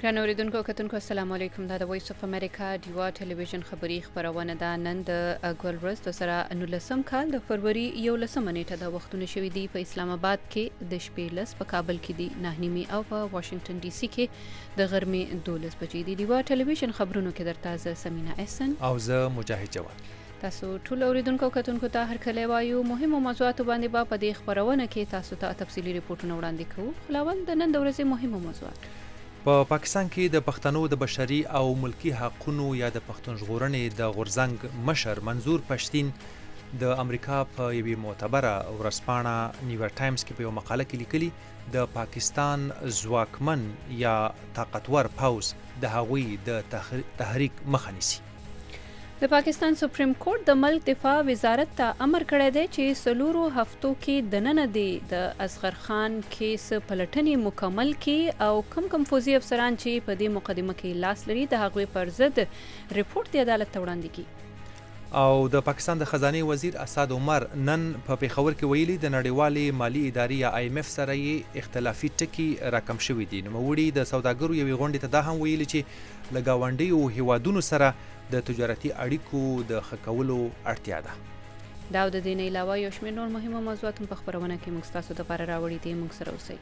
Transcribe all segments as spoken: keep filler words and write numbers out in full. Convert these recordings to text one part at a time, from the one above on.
ګرانو اوریدونکو او کتونکو السلام علیکم. دا د وایس اف امریکا ډیوا ټلویزیون خبری خبرونه ده. نن د ګل ورځ د سره نولسم کال د فروری یولسمه نیټه د وختونه شوې دي. په اسلام آباد کې د شپې لس، په کابل کې دي نهه نیمې او په واشنگټن ډي سي کې د غرمې دولس بجې دي. ډیوا ټلویزیون خبرونو کې درته زه سمینا احسن او زه مجاهد جواد. تاسو ټول اوریدونکو او کتونکو ته هر کله وایو مهمو موضوعاتو باندې به په دې خبرونه کې تاسو ته تفصیلي ریپورتونه وړاندې کوو. خلاول د نن د ورځې مهمو موضوعات. په پا پاکستان کې د پښتنو د بشري او ملکی حقوقو یا د پښتون ژغورنې د غورځنګ مشر منظور پښتین د امریکا په یوې معتبره ورځپاڼه نیویارک ټایمز کې په یو مقاله کې لیکلي د پاکستان ځواکمن یا طاقتور پوځ د هغوی د تحریک مخه نیسي. د پاکستان سپریم کورټ د ملک دفاع وزارت ته امر کړی دی چې سلورو هفتو کې دننه دی د اصغر خان کیس پلټنې مکمل کړي او کم کم فوزي افسران چې په دې مقدمه کې لاس لري د هغوی پر ضد ریپورت د عدالت ته وړاندې کړي. او د پاکستان د خزانه وزیر اسد عمر نن په پیښور کې ویلي د نړیوالې مالی ادارې یا آی ایم اف سره یې اختلافي ټکي راکم شوي دي. نوموړي د سوداګرو یوې غونډې ته دا هم ویلي چې له ګاونډیو هیوادونو سره د تجارتي اړیکو د ښه کولو اړتیا ده. دا د دې نه علاوه یو شمېر نور مهمه موضوعات په خبرونه کې موږ تاسو لپاره راوړي دي. موږ سره اوسئ.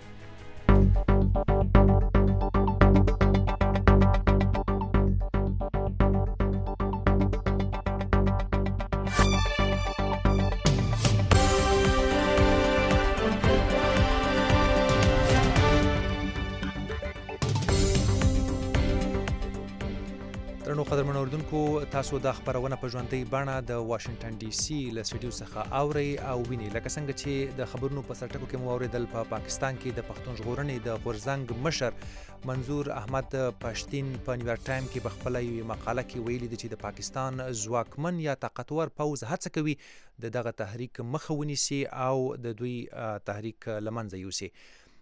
نو قدرمن اوریدونکو تاسو د خبرونه په ژوندۍ بڼه د واشنگټن ډي سي له سټډیو څخه اورئ او وینئ. لکه څنګه چې د خبرونو په سرټکو کې مو اوریدل په پا پاکستان کې د پښتون ژغورنې د غورځنګ مشر منظور احمد پښتین په نیویارک ټایم کې په خپله یوې مقاله کې ویلي دي چې د پاکستان ځواکمن یا طاقتور پوځ هڅه کوي د دغه تحریک مخه ونیسي او د دوی تحریک له منځه یوسي.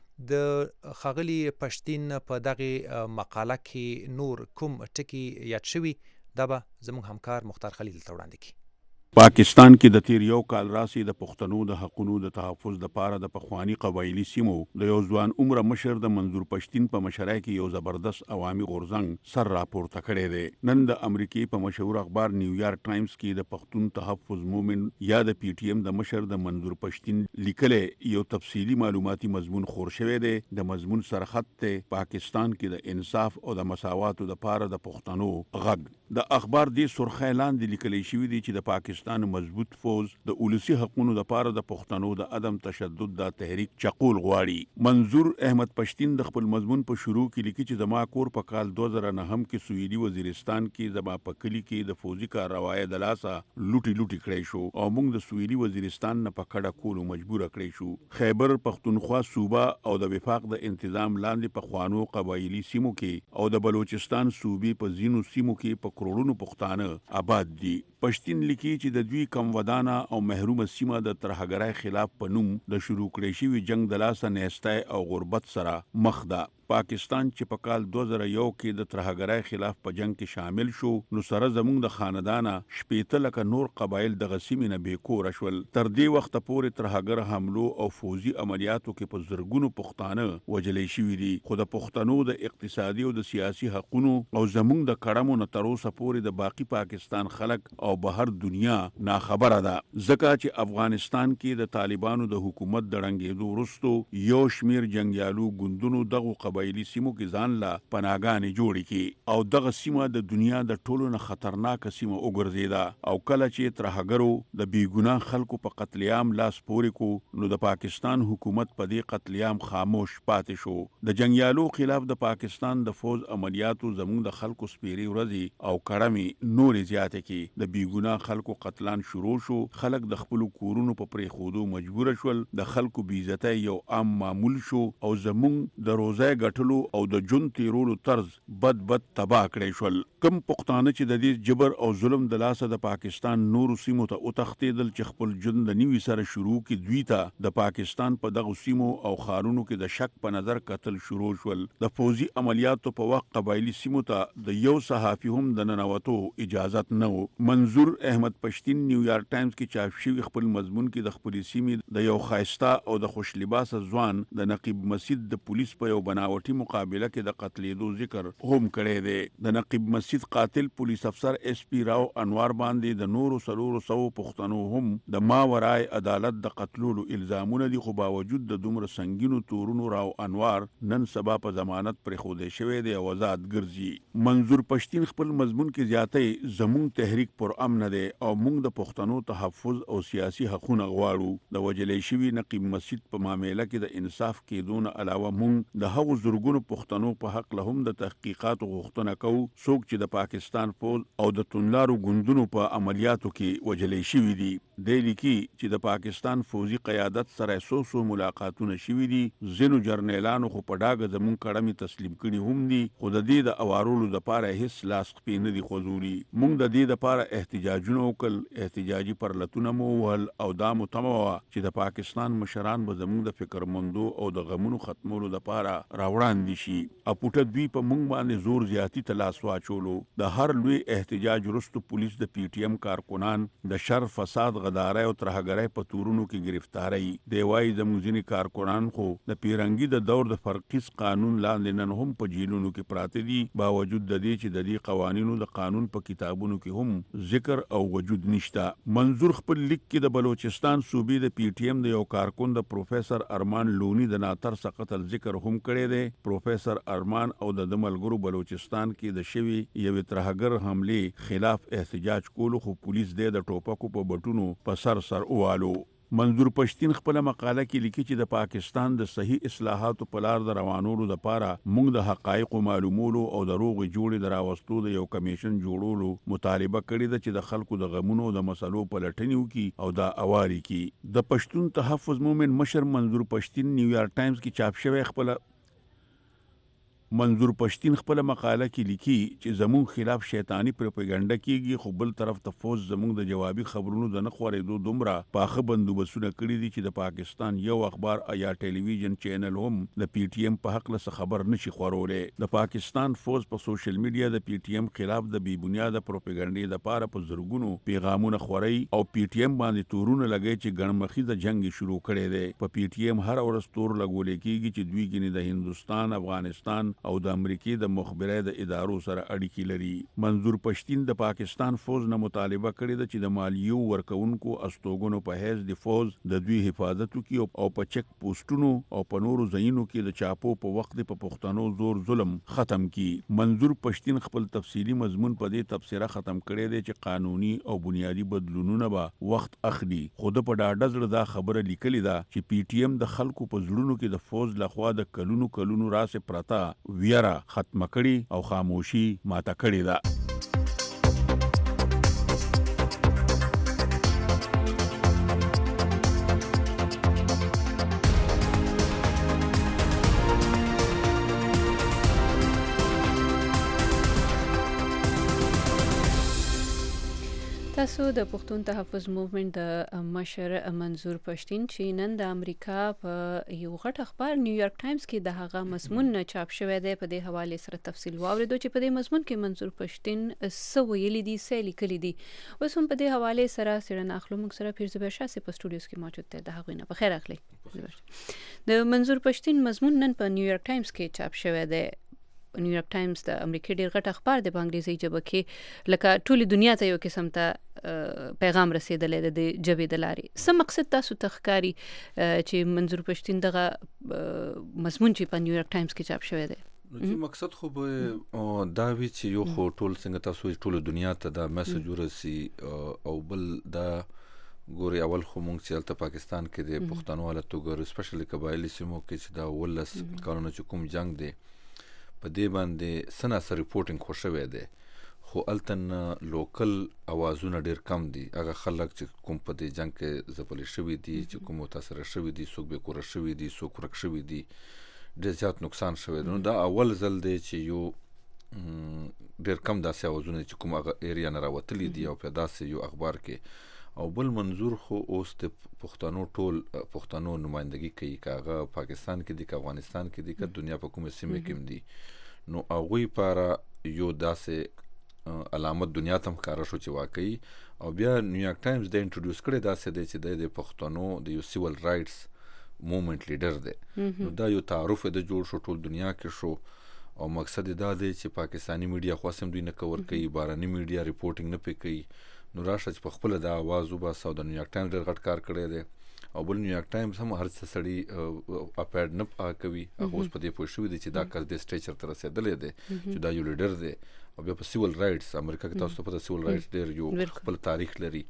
د ښاغلي پښتین په دغه مقاله کې نور کوم ټکي یاد شوي دا به زموږ همکار مختار خلیل ته وړاندې کړي. پاکستان کې د تیر یو کال راسي د پښتنو د حقوقو د تحفظ لپاره د پخوانی قبایلی سیمو د یو ځوان عمر مشر د منظور پښتین په مشرۍ کې یو زبردست عوامي غورځنګ سر راپورته کړی دی. نن د امریکای په مشهور اخبار نیویارک ټایمز کې د پښتون تحفظ موومنټ یا د پی ټی ایم د مشر د منظور پښتین لیکلې یو تفصیلی معلوماتي مضمون خور شوی دی. د مضمون سرخط ته پاکستان کې د انصاف او د مساواتو لپاره د پښتنو غږ. د اخبار دی سرخ اعلان دی لیکل شوی دی چې د پاکستان پاکستان مضبوط فوج د اولسي حقوقو لپاره د پښتنو د عدم تشدد د تحریک چقول غواړي. منظور احمد پښتین د خپل مضمون په شروع کې لیکي چې زما کور په کال دوه زره نهم کې سویلي وزیرستان کې زما په کلی کې د فوجي کارروایي د لاسه لوټي لوټي کړی شو او موږ د سویلي وزیرستان نه په کډه کولو مجبور کړی شو. خیبر پختونخوا صوبه او د وفاق د انتظام لاندې په خوانو قبایلی سیمو کې او د بلوچستان صوبې په زینو سیمو کې په کروڑونو پښتانه آباد دي. پښتین لیکي چې د دوی کم ودانه او محرومه سیمه د ترهګرۍ خلاف په نوم د شروع کړی شوي جنگ د لاسه نیستی او غربت سره مخ ده. پاکستان چې په کال دوه زره یو کې د ترهګرۍ خلاف په جنگ کې شامل شو نو سره زموږ د خاندانه شپېته لکه نور قبایل د غسیمې نه بې کوره شول. تر دې وخته پورې ترهګر حملو او فوزي عملیاتو کې په زرګونو پښتانه وجلی شوي دي. خو د پښتنو د اقتصادي او د سیاسي حقونو او زموږ د کړمو نه تر اوسه پورې د باقی پاکستان خلک او بهر دنیا ناخبره ده. ځکه چې افغانستان کې د طالبانو د حکومت د ړنګېدو وروسته یو شمیر جنګیالو ګوندونو دغه قبایلی سیمو کې ځان لا پناهګانې جوړې کړي او دغه سیمه د دنیا د ټولو نه خطرناکه سیمه وګرځېده. او کله چې ترهګرو د بیګناه خلکو په قتل عام لاس پورې کو نو د پاکستان حکومت په دې قتل عام خاموش پاتې شو. د جنګیالو خلاف د پاکستان د فوج عملیاتو زموږ د خلکو سپیري ورځې او کړمې نورې زیاتې کړي. د بیګناه خلکو قتلان شروع شو. خلک د خپل کورونو په پرېښودو مجبور شول. د خلکو بېعزتۍ یو عام معمول شو او زموږ د روزۍ ګټلو او د جون تیرولو طرز بد بد تباه کړی شول. کم پښتانه چې د دې جبر او ظلم د لاسه د پاکستان نورو سیمو ته وتښتېدل چې خپل ژوند د نوي سره شروع کړي دوی ته د پاکستان په دغو سیمو او ښارونو کې د شک په نظر کتل شروع شول. د فوجي عملیاتو په وخت قبایلي سیمو ته د یو صحافي هم د ننوتو اجازت نه و. منظور احمد پښتین پښتين نیویارک ټایمز کې چاپ شوی خپل مضمون کې د خپل سیمې د یو خایسته او د خوش لباس ځوان د نقیب مسجد د پولیس په یو بناوټي مقابله کې د قتلېدو ذکر هم کړی دی. د نقیب مسجد قاتل پولیس افسر اس پی راو انوار باندې د نورو سلورو سو پښتنو هم د ما ورای عدالت د قتلولو الزامونه دي، خو باوجود د دومره سنگینو تورونو راو انوار نن سبا په ضمانت پرې خوده شوی دی او آزاد ګرځي. منظور پښتين خپل مضمون کې زیاتې زموږ تحریک پر امن دی او موږ د پښتنو تحفظ او سیاسي حقوقونه غواړو. د وجلې شوی نقیب مسجد په معاملې کې د انصاف کېدون علاوه موږ د هغو زورګونو پښتنو په حق له هم د تحقیقات غوښتنه کوو څوک چې د پاکستان پوز او د تونلارو ګوندونو په عملیاتو کې وجلې شوی دي. د لیکي چې د پاکستان فوزي قیادت سره سو سو ملاقاتونه شوي دي، ځینو جرنیلانو خو په ډاګه زموږ کړمې تسلیم کړي هم دي، خو د دې د اوارولو د پاره هیڅ لاس خپې نه دي خوځولي. موږ د دې د پاره احتجاجونه وکړل، احتجاجي پرلتونه مو وهل او دا مو تمه وه چې د پاکستان مشران به زموږ د فکرمندو او د غمونو ختمولو د پاره راوړاندې شي. اپوټه دوی په موږ باندې زور زیاتی ته لاس واچولو. د هر لوی احتجاج وروسته پولیس د پی ټی ایم کارکنان د شر فساد غدارۍ او ترهګرۍ په تورونو کې گرفتاري. دی وايي زموږ ځینې کارکنان خو د پیرنګي د دور د فرقیز قانون لاندې نن هم په جیلونو کې پراته دي، باوجود د دې چې د دې قوانینو د قانون په کتابونو کې هم ذکر او وجود نشته. منظور خپل لیک کې د بلوچستان صوبې د پی ټی ایم د یو کارکون د پروفیسر ارمان لونی د ناترس قتل ذکر هم کړی دی. پروفیسر ارمان او د ملګرو بلوچستان کې د شوی یو ترهګر حمله خلاف احتجاج کولو، خو پولیس د ټوپکو په بټونو په سر سر اوالو. منظور پښتين خپل مقاله کې لیکي چې د پاکستان د صحیح اصلاحاتو په لار د روانولو لپاره موږ د حقایقو معلومولو او د روغ جوړې د راوستو د یو کمیشن جوړولو مطالبه کړې ده چې د خلکو د غمونو او د مسلو په لټنې وکړي او دا اواري کړي. د پښتون تحفظ مومن مشر منظور پښتين نیویارک ټایمز کې چاپ شوی خپل منظور پښتين خپل مقاله کې لیکي چې زموږ خلاف شیطانی پروپاګاندا کیږي، خو بل طرف ته فوج زموږ د جوابي خبرونو د نه خورېدو دومره پاخه بندوبستونه کړي دي چې د پاکستان یو اخبار یا ټلویزیون چینل هم د پی ټی ایم په حق له خبر نشي خورولې. د پاکستان فوج په سوشل میډیا د پی ټی ایم خلاف د بی بنیاده پروپاګاندا لپاره په زرګونو پیغامونه خوري او پی ټی ایم باندې تورونه لګي چې ګڼمخي د جنگ شروع کړي دي. په پی ټی ایم هر ورځ تور لګول کېږي چې دوی ګنې د هندستان، افغانستان او د امریکای د مخبري د ادارو سره اړیکې لري. منظور پښتين د پاکستان فوج نه مطالبه کړې ده چې د مالیو ورکونکو استوګنو په حیث د فوج د دوی حفاظت وکړي او په چک پوسټونو او په نورو ځایونو کې د چاپو په وخت په پښتنو زور ظلم ختم کړي. منظور پښتين خپل تفصیلی مضمون په دې تفسیره ختم کړی دی چې قانوني او بنیادی بدلونونه به وخت اخلي. خود په ډاډه زړه دا خبره لیکلې ده چې پی ټی ایم د خلکو په زړونو کې د فوج لخوا د کلونو کلونو راسه پرتا ویرا ختم کړي او خاموشي ماته کړي ده. تاسو د پښتون تحفظ موومېنټ د مشر منظور پښتين چې نن د امریکا په یو غټ اخبار نیویارک ټایمز کې د هغه مضمون چاپ شوی دی په دې حواله سره تفصیل واوریدو چې په دې مضمون کې منظور پښتين څه ویلي دي، څه لیکلي دي. اوس هم په دې حواله سره څېړنه اخلو. موږ سره پیرزبر شاه په سټوډیوز کې موجود دی. د هغه نه په خیر اخلي. د منظور پښتين مضمون نن په نیویارک ټایمز کې چاپ شوی دی. نیویارک ټایمز د امریکا ډیر غټ اخبار دی په انګریزي ژبه کې، لکه ټولې دنیا ته یو قسم ته پیغام رسیدلی دی د ژبې د لارې. څه مقصد تاسو ته ښکاري چې منظور پښتين دغه مضمون چې په نیویارک ټایمز کې چاپ شوی دی؟ نو چې مقصد خو به دا وي چې یو خو ټول څنګه تاسو ټول دنیا ته دا میسج ورسي، او بل دا ګوري اول خو مونږ چې هلته پاکستان کې د پښتنو حالت وګورو، سپیشلی قبایلي سیمو کې چې دا ولس کلونه چې کوم جنگ دی په دې باندې سناسه ریپورټینګ خو شوی دی، خو التن لوکل اوازونه ډیر کم دي. هغه خلک چې کوم په دې جنگ کې ځپل شوي دي، چې کوم متاثر شوي دي، څوک بې کوره شوي دي، څوک ورک شوي دي، ډیر زیات نقصان شوی دی. نو دا اول ځل دی چې یو ډیر کم داسې اوازونه چې کوم هغه ایریا نه راوتلي دي او په داسې یو اخبار کې. او بل منظور خو اوس د پښتنو ټول پښتنو نمائندګي کوي، که هغه پاکستان کې دي، که افغانستان کې دي، که دنیا په کومه سیمه کې دي. نو هغوی لپاره یو داسې علامت دنیا ته ښکاره شو چې واقعي او بیا نیویارک ټایمز د انټروډیوس کړی داسې دی چې د پښتنو د یو سیول رایټس موومنټ لیډر دی. نو دا یو تعارف د جوړ شو ټول دنیا کې شو او مقصد دا دی چې پاکستانی میډیا خو سم دوی نه کور کوي، باراني میډیا ریپورټینګ نه پی کوي. نو راشه چې په خپل د आवाज وباسه او د نیویارک ټایمز ډېر غټ کار کړی دی او بل نیویارک ټایمز هم هر څه سړي اپیډ نه پا کوي. هغه اوس په دې پوه شوي دي چې دا کس د سټیچر ته رسېدلی دی چې دا یو لیډر دی. او بیا په سیول رایټس امریکا کې تاسو ته پته سیول رایټس ډېر یو خپل تاریخ لري،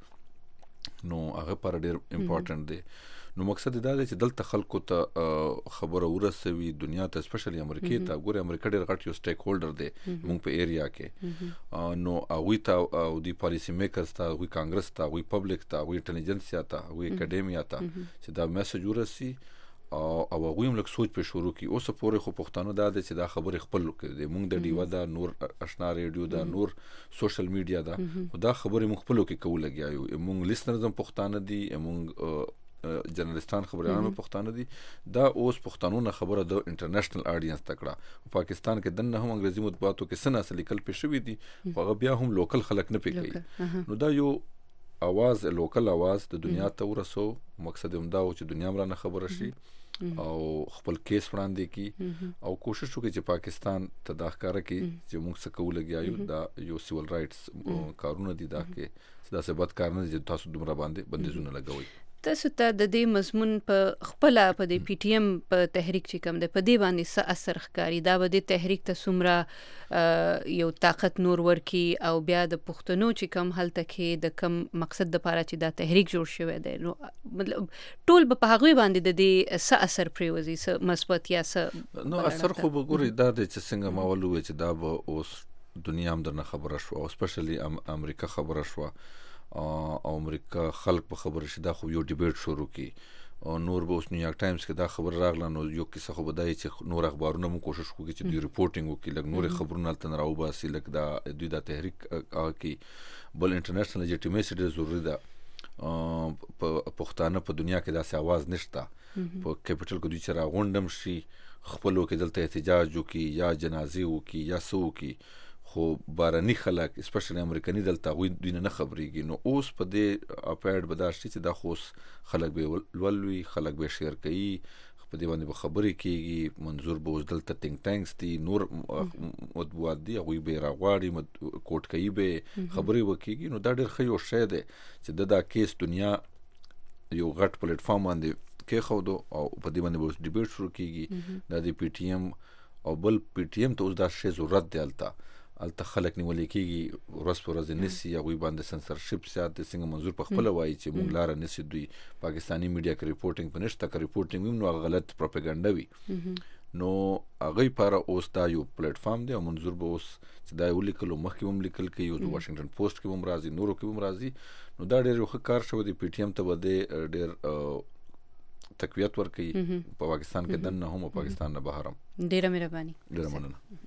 نو هغه پر ډېر امپورټنټ دی. نو مقصد دا دی چې دلته خلکو ته خبره ورسوي دنیا ته، سپیشلی امریکې ته. ګورې امریکا ډېر غټ یو سټیک هولډر دی مونږ په ایریا کې. نو هغوی ته او د پالیسي میکرز ته، هغوی کانګرس ته، هغوی پبلک ته، هغوی انټلیجنسیا ته، هغوی اکاډیمیا ته چې دا میسج ورسي او هغوی هم لږ سوچ پې شروع کړي. اوسه پورې خو پښتانه دا دی چې دا خبرې خپل کړي، مونږ د ډیوه ده، نور اشنا ریډیو ده، نور سوشل میډیا ده، خو دا خبرې مونږ خپلو کې کوو لګیا یو. مونږ لیسنرز هم پښتانه دي، مونږ جرنالستان خبریان هم پښتانه دي. دا اوس پښتنو نه خبره د انټرنیشنل آډینس ته کړه. پاکستان کې دننه هم انګریزي مطبوعاتو کې څه ناسې لیکل پې شوي دي، خو هغه بیا هم لوکل خلک نه پې کوي. نو دا یو اواز، لوکل اواز د دنیا ته ورسو. مقصد هم دا و چې دنیا هم رانه خبره شي او خپل کیس وړاندې کړي او کوشش وکړي چې پاکستان ته دا ښکاره کړي چې موږ څه کوو لګیا یو. دا یو سیول رایټس کارونه دي، دا کې داسې بد کار نه دی چې تاسو دومره باندې بندیزونه لګوئ. تاسو ته د دې مضمون په خپل په د پی ټی ایم په تحریک چې کوم د په دې باندې څه اثر ښکاري؟ دا به د تحریک ته څومره یو طاقت نور ورکي او بیا د پښتنو چې کوم هلته کې د کوم مقصد لپاره چې دا تحریک جوړ شوی دی، نو مطلب ټول به په هغوی باندې د دې څه اثر پرېوځي، څه مثبت یا څه؟ نو اثر خو به ګورئ دا دی چې څنګه ما ول وویل چې دا به اوس دنیا هم درنه خبره شوه او سپیشلی امریکا خبره شوه او امریکا خلق په خبره شي. دا خو یو ډیبیټ شروع کی او نور به اوس نیویارک ټایمز کې دا خبر راغله. نو یو کیسه خو بدای چې نور اخبارونه مو کوشش وکړي چې دوی ریپورټینګ وکړي، لکه نور خبرونه تل راوباسي، لکه دا دوی دا تحریک کی. بل انټرنیشنل لیجیټیمیسي ډېر ضروري ده. په پښتانه په دنیا کې داسې आवाज نشته. په کیپټل کې دوی چې راغونډم شي خپلو کې دلته احتجاج وکړي یا جنازې وکړي یا څه وکړي، خو باراني خلک اسپیشلی امریکایي دلته هغوی دوی نه خبرېږي. نو اوس په دې اپیډ به دا شي چې دا خو اوس خلک به لولوي، خلک به شیر کوي، په دې باندې به خبرې کېږي. منظور به اوس دلته ټینک ټانکس دي، نور مطبوعات دي، هغوی به یې راغواړي، کوټکیي به خبرې وکېږي. نو دا ډېر ښه یو شی دی چې د دا کیس دنیا یو غټ پلیټفارم باندې کېښودو او په دې باندې به اوس ډیبیټ شروع کېږي. دا د پی ټي ایم او بل پی ټي ایم ته اوس دا شی ضرورت دی. هلته هلته خلک نیولې کېږي، ورځ په ورځ نیسي، هغوی باندې سنسرشپ زیات دی. څنګه منظور په خپله وایي چې موږ لاره نیسي، دوی پاکستاني میډیا کې ریپورټینګ په نشته، که ریپورټینګ وي نو هغه غلط پروپاګنډه وي. نو هغوی لپاره اوس دا یو پلیټفارم دی او منظور به اوس چې دا یې ولیکلو، مخکې به هم لیکل کوي، اوس واشنګټن پوسټ کې به هم راځي، نورو کې به هم راځي. نو دا ډېر یو ښه کار شوی دی. پی ټي ایم ته به دی ډېر تقویت ورکوي په پاکستان کې دننه هم او پاکستان نه بهر هم. ډېره مهرباني. ډېره مننه.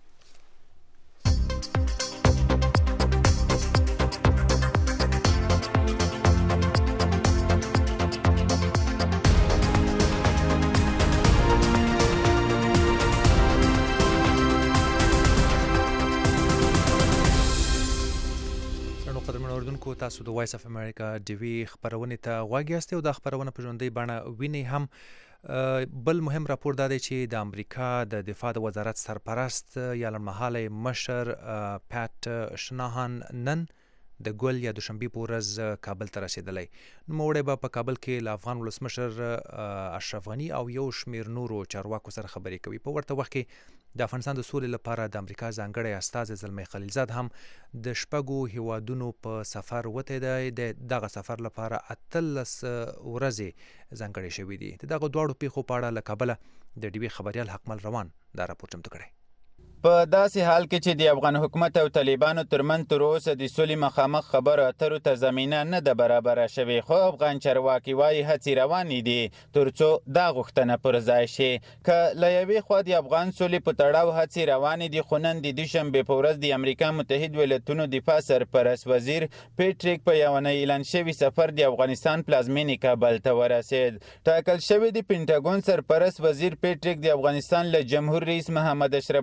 کو تاسو د وایس اف امریکا ډي وی خبرونه ته غوږ یاست او د خبرونه په ژوندۍ بڼه ویني هم. بل مهم راپور دا دی چې د امریکا د دفاع د وزارت سرپرست یا لړمحاله مشر پات شناهان نن د ګل یا دوشنبه په ورځ کابل ته رسیدلی. نو موړی به په کابل کې له افغان ولسمشر اشرف غني او یو شمیر نورو چارواکو سره خبرې کوي. په ورته وخت کې د افغانستان د سولې لپاره د امریکا ځانګړی استازی زلمی خلیلزاد هم د شپږو هیوادونو په سفر وتی دی. د دغه سفر لپاره اتلس ورځې ځانګړې شوي دي. د دغه دواړو پیښو په اړه له کابله د ډي وی خبریال حکمل روان دا راپور چمتو کړی. په داسې حال کې چې د افغان حکومت او طالبانو ترمن تر اوسه د سولې مخامخ خبرو اترو ته زمینه نه ده برابره شوې، خو افغان چارواکي وایي هڅې روانې دي تر څو دا غوښتنه پر ځای شي. که له یوې خوا د افغان سولې په تړاو هڅې روانې دي، خو نن د دوشنبې په ورځ د امریکا متحد ولایتونو دفاع سرپرست وزیر پیټریک په یوه نه اعلان شوي سفر د افغانستان پلازمینې کابل ته ورسېد. ټاکل شوی د پینټاګون سرپرست وزیر پیټریک د افغانستان له جمهور رئیس محمد اشرف غني او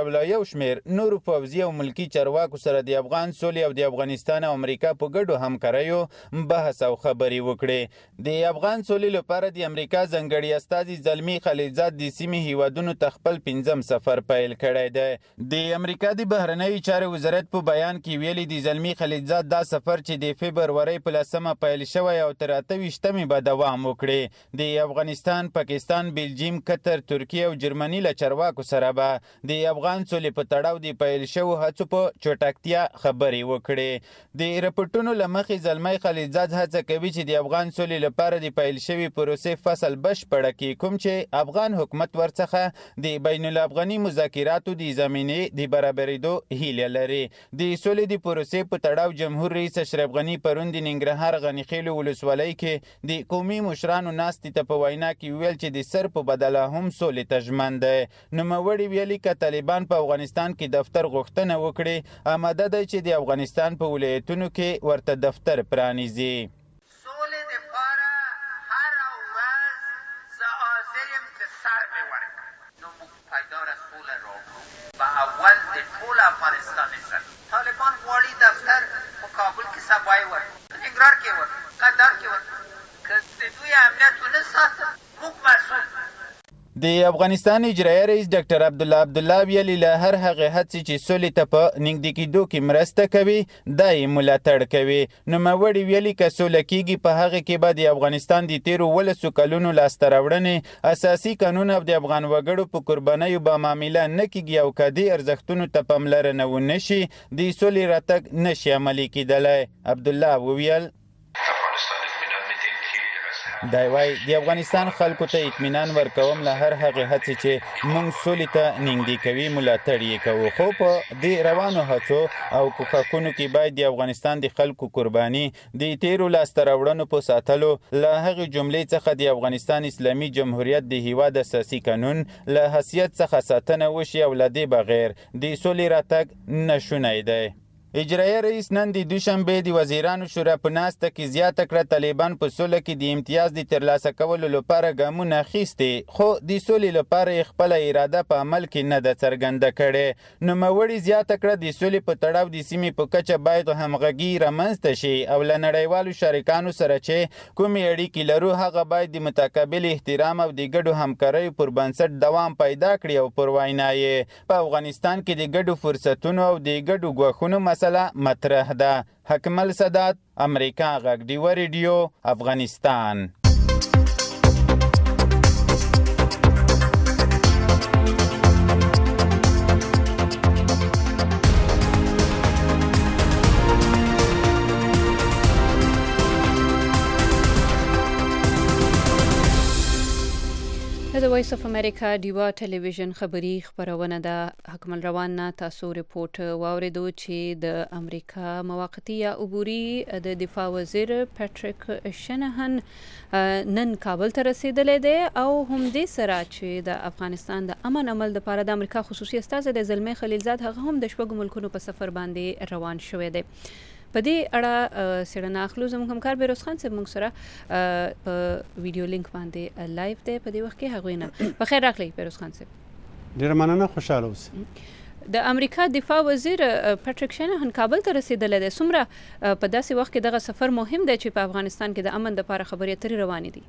او له یو شمېر نورو پوځي او ملکي چارواکو سره د افغان سولې او د افغانستان او امریکا په ګډو همکاریو بحث او خبرې وکړې. د افغان سولې لپاره د امریکا ځانګړي استازي زلمي خلیلزاد د سیمې هیوادونو ته خپل پنځم سفر پیل کړی دی. د امریکا د بهرنیو چارو وزارت په بیان کې ویلي د زلمي خلیلزاد دا سفر چې د فبرورۍ په لسمه پیل شوی او تر اته ویشتمې به دوام وکړي. د افغانستان، پاکستان، بلجیم، قطر، ترکیه او جرمني له چارواکو سره به د افغان سولې په تړاو د پیل شوو هڅو په چټکتیا خبرې وکړي. د رپورټونو له مخې زلمی خلیلزاد هڅه کوي چې د افغان سولې لپاره د پیل شوي پروسې فصل بشپړه کړي، کوم چې افغان حکومت ورڅخه د بین الافغاني مذاکراتو د زمینې د برابرېدو هیله لري. د سولې د پروسې په تړاو جمهور رئیس اشرف غني پرون د ننګرهار غنیخیلو ولسوالۍ کې د قومي مشرانو ناستې ته په وینا کې ویل چې د سر په بدله هم سولې ته ژمن دی. نوموړي ویلي که طالبان په افغانستان کې دفتر غوښتنه وکړي، آماده دی چې د افغانستان په ولایتونو کې ورته دفتر پرانیزي. اول د ټول افغانستان سره طالبان غواړي دفتر په کابل کې سبای ور ننګرهار کې ور قطر کې ور که د دوی امنیت ونه ساته موږ مسؤل. د افغانستان اجرایي رئیس ډاکټر عبدالله عبدالله ویلي له هر هغې هڅې چې سولې ته په نږدې کېدو کې مرسته کوي دا یې ملاتړ کوي. نوموړي ویلي که سوله کېږي په هغه کې به د افغانستان د تېرو ولسو کلونو لاسته راوړنې، اساسي قانون او د افغان وګړو په قربانیو به معامله نه کېږي او که دې ارزښتونو ته پاملرنه ونه شي د سولې راتګ نشي عملي کېدلی. عبدالله وویل دا وایي د افغانستان خلکو ته اطمینان ورکوم له هر هغې هڅې چې موږ سولې ته نږدې کوي ملاتړ یې کوو، خو په دې روانو هڅو او کوښښونو کې باید د افغانستان د خلکو قرباني د تیرو لاسته راوړنو په ساتلو له هغې جملې څخه د افغانستان اسلامي جمهوریت د هیواد اساسي قانون له حیثیت څخه ساتنه وشي او له دې بغیر د سولې راتګ نشونی دی. اجرایي رئیس نن د دوشنبې د وزیرانو شورا په ناسته کې زیاته کړه طالبان په سوله کې د امتیاز د ترلاسه کولو لپاره ګامونه اخیستي، خو د سولې لپاره یې خپله اراده په عمل کې نه ده څرګنده کړې. نوموړي زیاته کړه د سولې په تړاو د سیمې په کچه باید همغږي رامنځته شي او له نړیوالو شریکانو سره چې کومې اړیکې لرو هغه باید د متقابل احترام او د ګډو همکاریو پر بنسټ دوام پیدا کړي او پر وینا یې په افغانستان کې د ګډو فرصتونو او د ګډو ګواښونو مسله مطرح ده. حکمل سادات، امریکا غږ ډیوه ریډیو، افغانستان. د وایس اف امریکا ډیوا ټلویزیون خبری خبرونه ده. حکمل روان نه تاسو ریپورت واوریدو چې د امریکا موقتی یا عبوري د دفاع وزیر پټریک شنهن نن کابل ته رسیدلی دی او هم دې سره چې د افغانستان د امن عمل لپاره د امریکا خصوصي استازی د زلمی خلیلزاد هغه هم د شپږو ملکونو په سفر باندې روان شوی دی. په دې اړه څېړنه اخلو. زموږ همکار بیروز خان صاحب موږ سره په ویډیو لینک باندې لایف دی په دې وخت کې. هغوی نه په خیر راغلی بیروز خان صاحب. ډېره مننه، خوشحاله اوسئ. د امریکا دفاع وزیر پټریک شنهن کابل ته رسیدلی دی. څومره په داسې وخت کې دغه سفر مهم دی چې په افغانستان کې د امن دپاره خبرې اترې روانې دي؟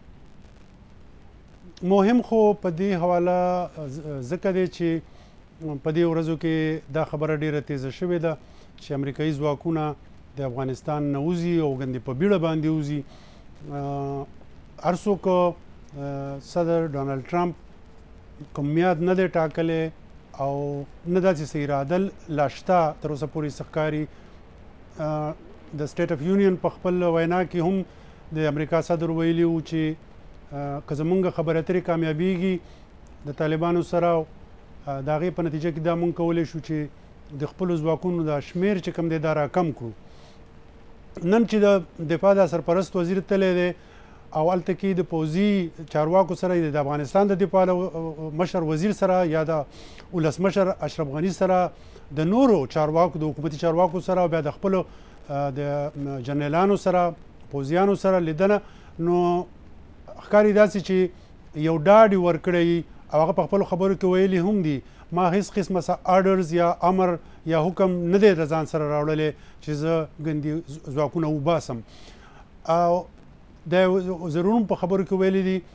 مهم خو په دې حواله ځکه دی چې په دې ورځو کې دا خبره ډېره تیزه شوې ده چې امریکایي ځواکونه د افغانستان نه وځي او ګندې په بیړه باندې وځي. هر څوک صدر ډونالډ ټرمپ کوم میاد نه دی ټاکلی او نه داسې څه اراده لا شته تر اوسه پورې څه ښکاري. د سټیټ اف یونین په خپل وینا کې هم د امریکا صدر ویلي و چې که زمونږ خبرې اترې کامیابیږي د طالبانو سره د هغې په نتیجه کې دا مونږ کولی شو چې د خپلو ځواکونو دا شمیر چې کوم دی دا راکم کړو. نن چې د دفاع د سرپرست وزیر تللی دی او هلته کې د پوځي چارواکو سره د افغانستان د دفاع مشر وزیر سره یا د ولسمشر اشرف غني سره د نورو چارواکو د حکومتي چارواکو سره او بیا د خپلو د جنرالانو سره پوځیانو سره لیدنه، نو ښکاري داسې چې یو ډاډ یې ورکړی او هغه په خپلو خبرو کې ویلي هم دي ما هیڅ قسمه څه آرډرز یا امر یا حکم نه دی د ځان سره راوړلی چې زه ګندي ځواکونه وباسم. او د وزیرونو په خبرو کې ویلي دي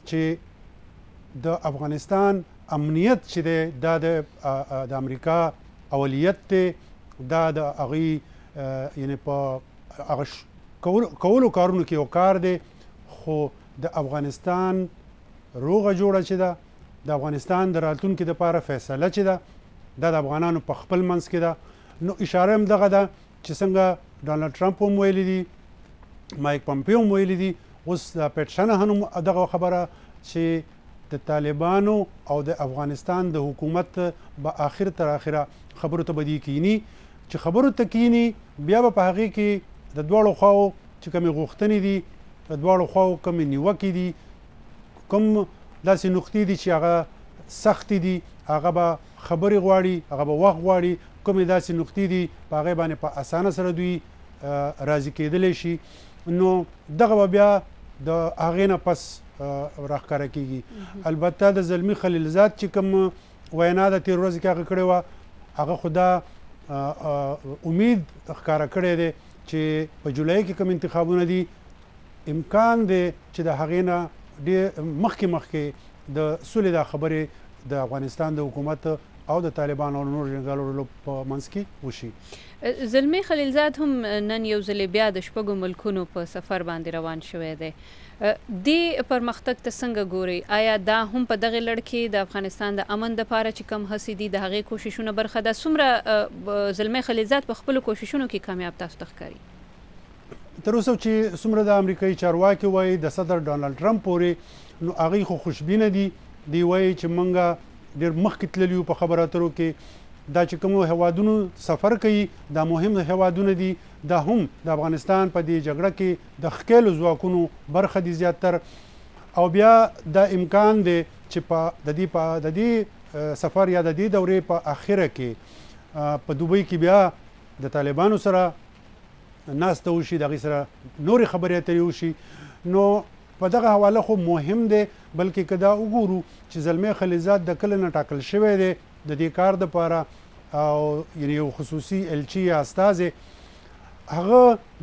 چې د افغانستان امنیت چې دی دا د امریکا اولیت دی، دا د هغې یعنې په هغه کولو کارونو کې یو کار دی، خو د افغانستان روغه جوړه چې ده، د افغانستان د راتلونکي دپاره فیصله چې ده دا د افغانانو په خپل منځ کې ده. نو اشاره هم دغه ده چې څنګه ډانلډ ټرمپ هم ویلي دي، مایک پمپیو هم ویلي دي، اوس د پیټ شنهن هم دغه خبره چې د طالبانو او د افغانستان د حکومت به آخر تر آخره خبرو ته بدی کینی، چې خبرو ته کینی بیا به په هغې کې د دواړو خواو چې کومې غوښتنې دي، د دواړو خواو کومې نیوکې دي، کوم داسې نقطې دي چې هغه سختې دي، هغه به خبرې غواړي، هغه به وخت غواړي، کومې داسې نقطې دي په هغې باندې په اسانه سره دوی راضي کېدلی شي. نو دغه به بیا د هغې نه پس راښکاره کېږي. البته د زلمي خلیلزاد چې کوم وینا د تېر ورځې کې هغه کړې وه، هغه خو دا امید ښکاره کړی دی چې په جولای کې کوم انتخابونه دي، امکان دی چې د هغې نه ډېر مخکې مخکې د سولې دا خبرې د افغانستان د حکومت او د طالبانو او نور جنګیالو په منځ کې وشي. زلمي خلیلزاد هم نن یو ځلې بیا د شپږو ملکونو په سفر باندې روان شوی دی. دې پرمختګ ته څنګه ګورئ؟ آیا دا هم په دغې لړ کې د افغانستان د امن دپاره چې کم هڅې دي د هغې کوششونه برخه ده؟ څومره زلمي خلیلزاد په خپلو کوششونو کې کامیاب تاسو ته ښکاري؟ تر اوسه چې څومره د امریکایي چارواکي وایي د صدر ډانلډ ټرمپ پورې، نو هغوی خو خوشبینه دي. دوی وایي چې موږ ډېر مخکې تللي یو په خبرو اترو کې. دا چې کومو هیوادونو سفر کوي دا مهم هیوادونه دي، دا هم د افغانستان په دې جګړه کې د ښکیلو ځواکونو برخه دي زیاتر. او بیا دا امکان دی چې په د دې په د دې سفر یا د دې دورې په اخره کې په دوبۍ کې بیا د طالبانو سره ناسته وشي، د هغې سره نورې خبرې اترې وشي. نو په دغه حواله خو مهم دی، بلکې که دا وګورو چې زلمی خلیلزاد د کله نه ټاکل شوی دی د دې کار دپاره، او یعنې یو خصوصي الچي یا استازی، هغه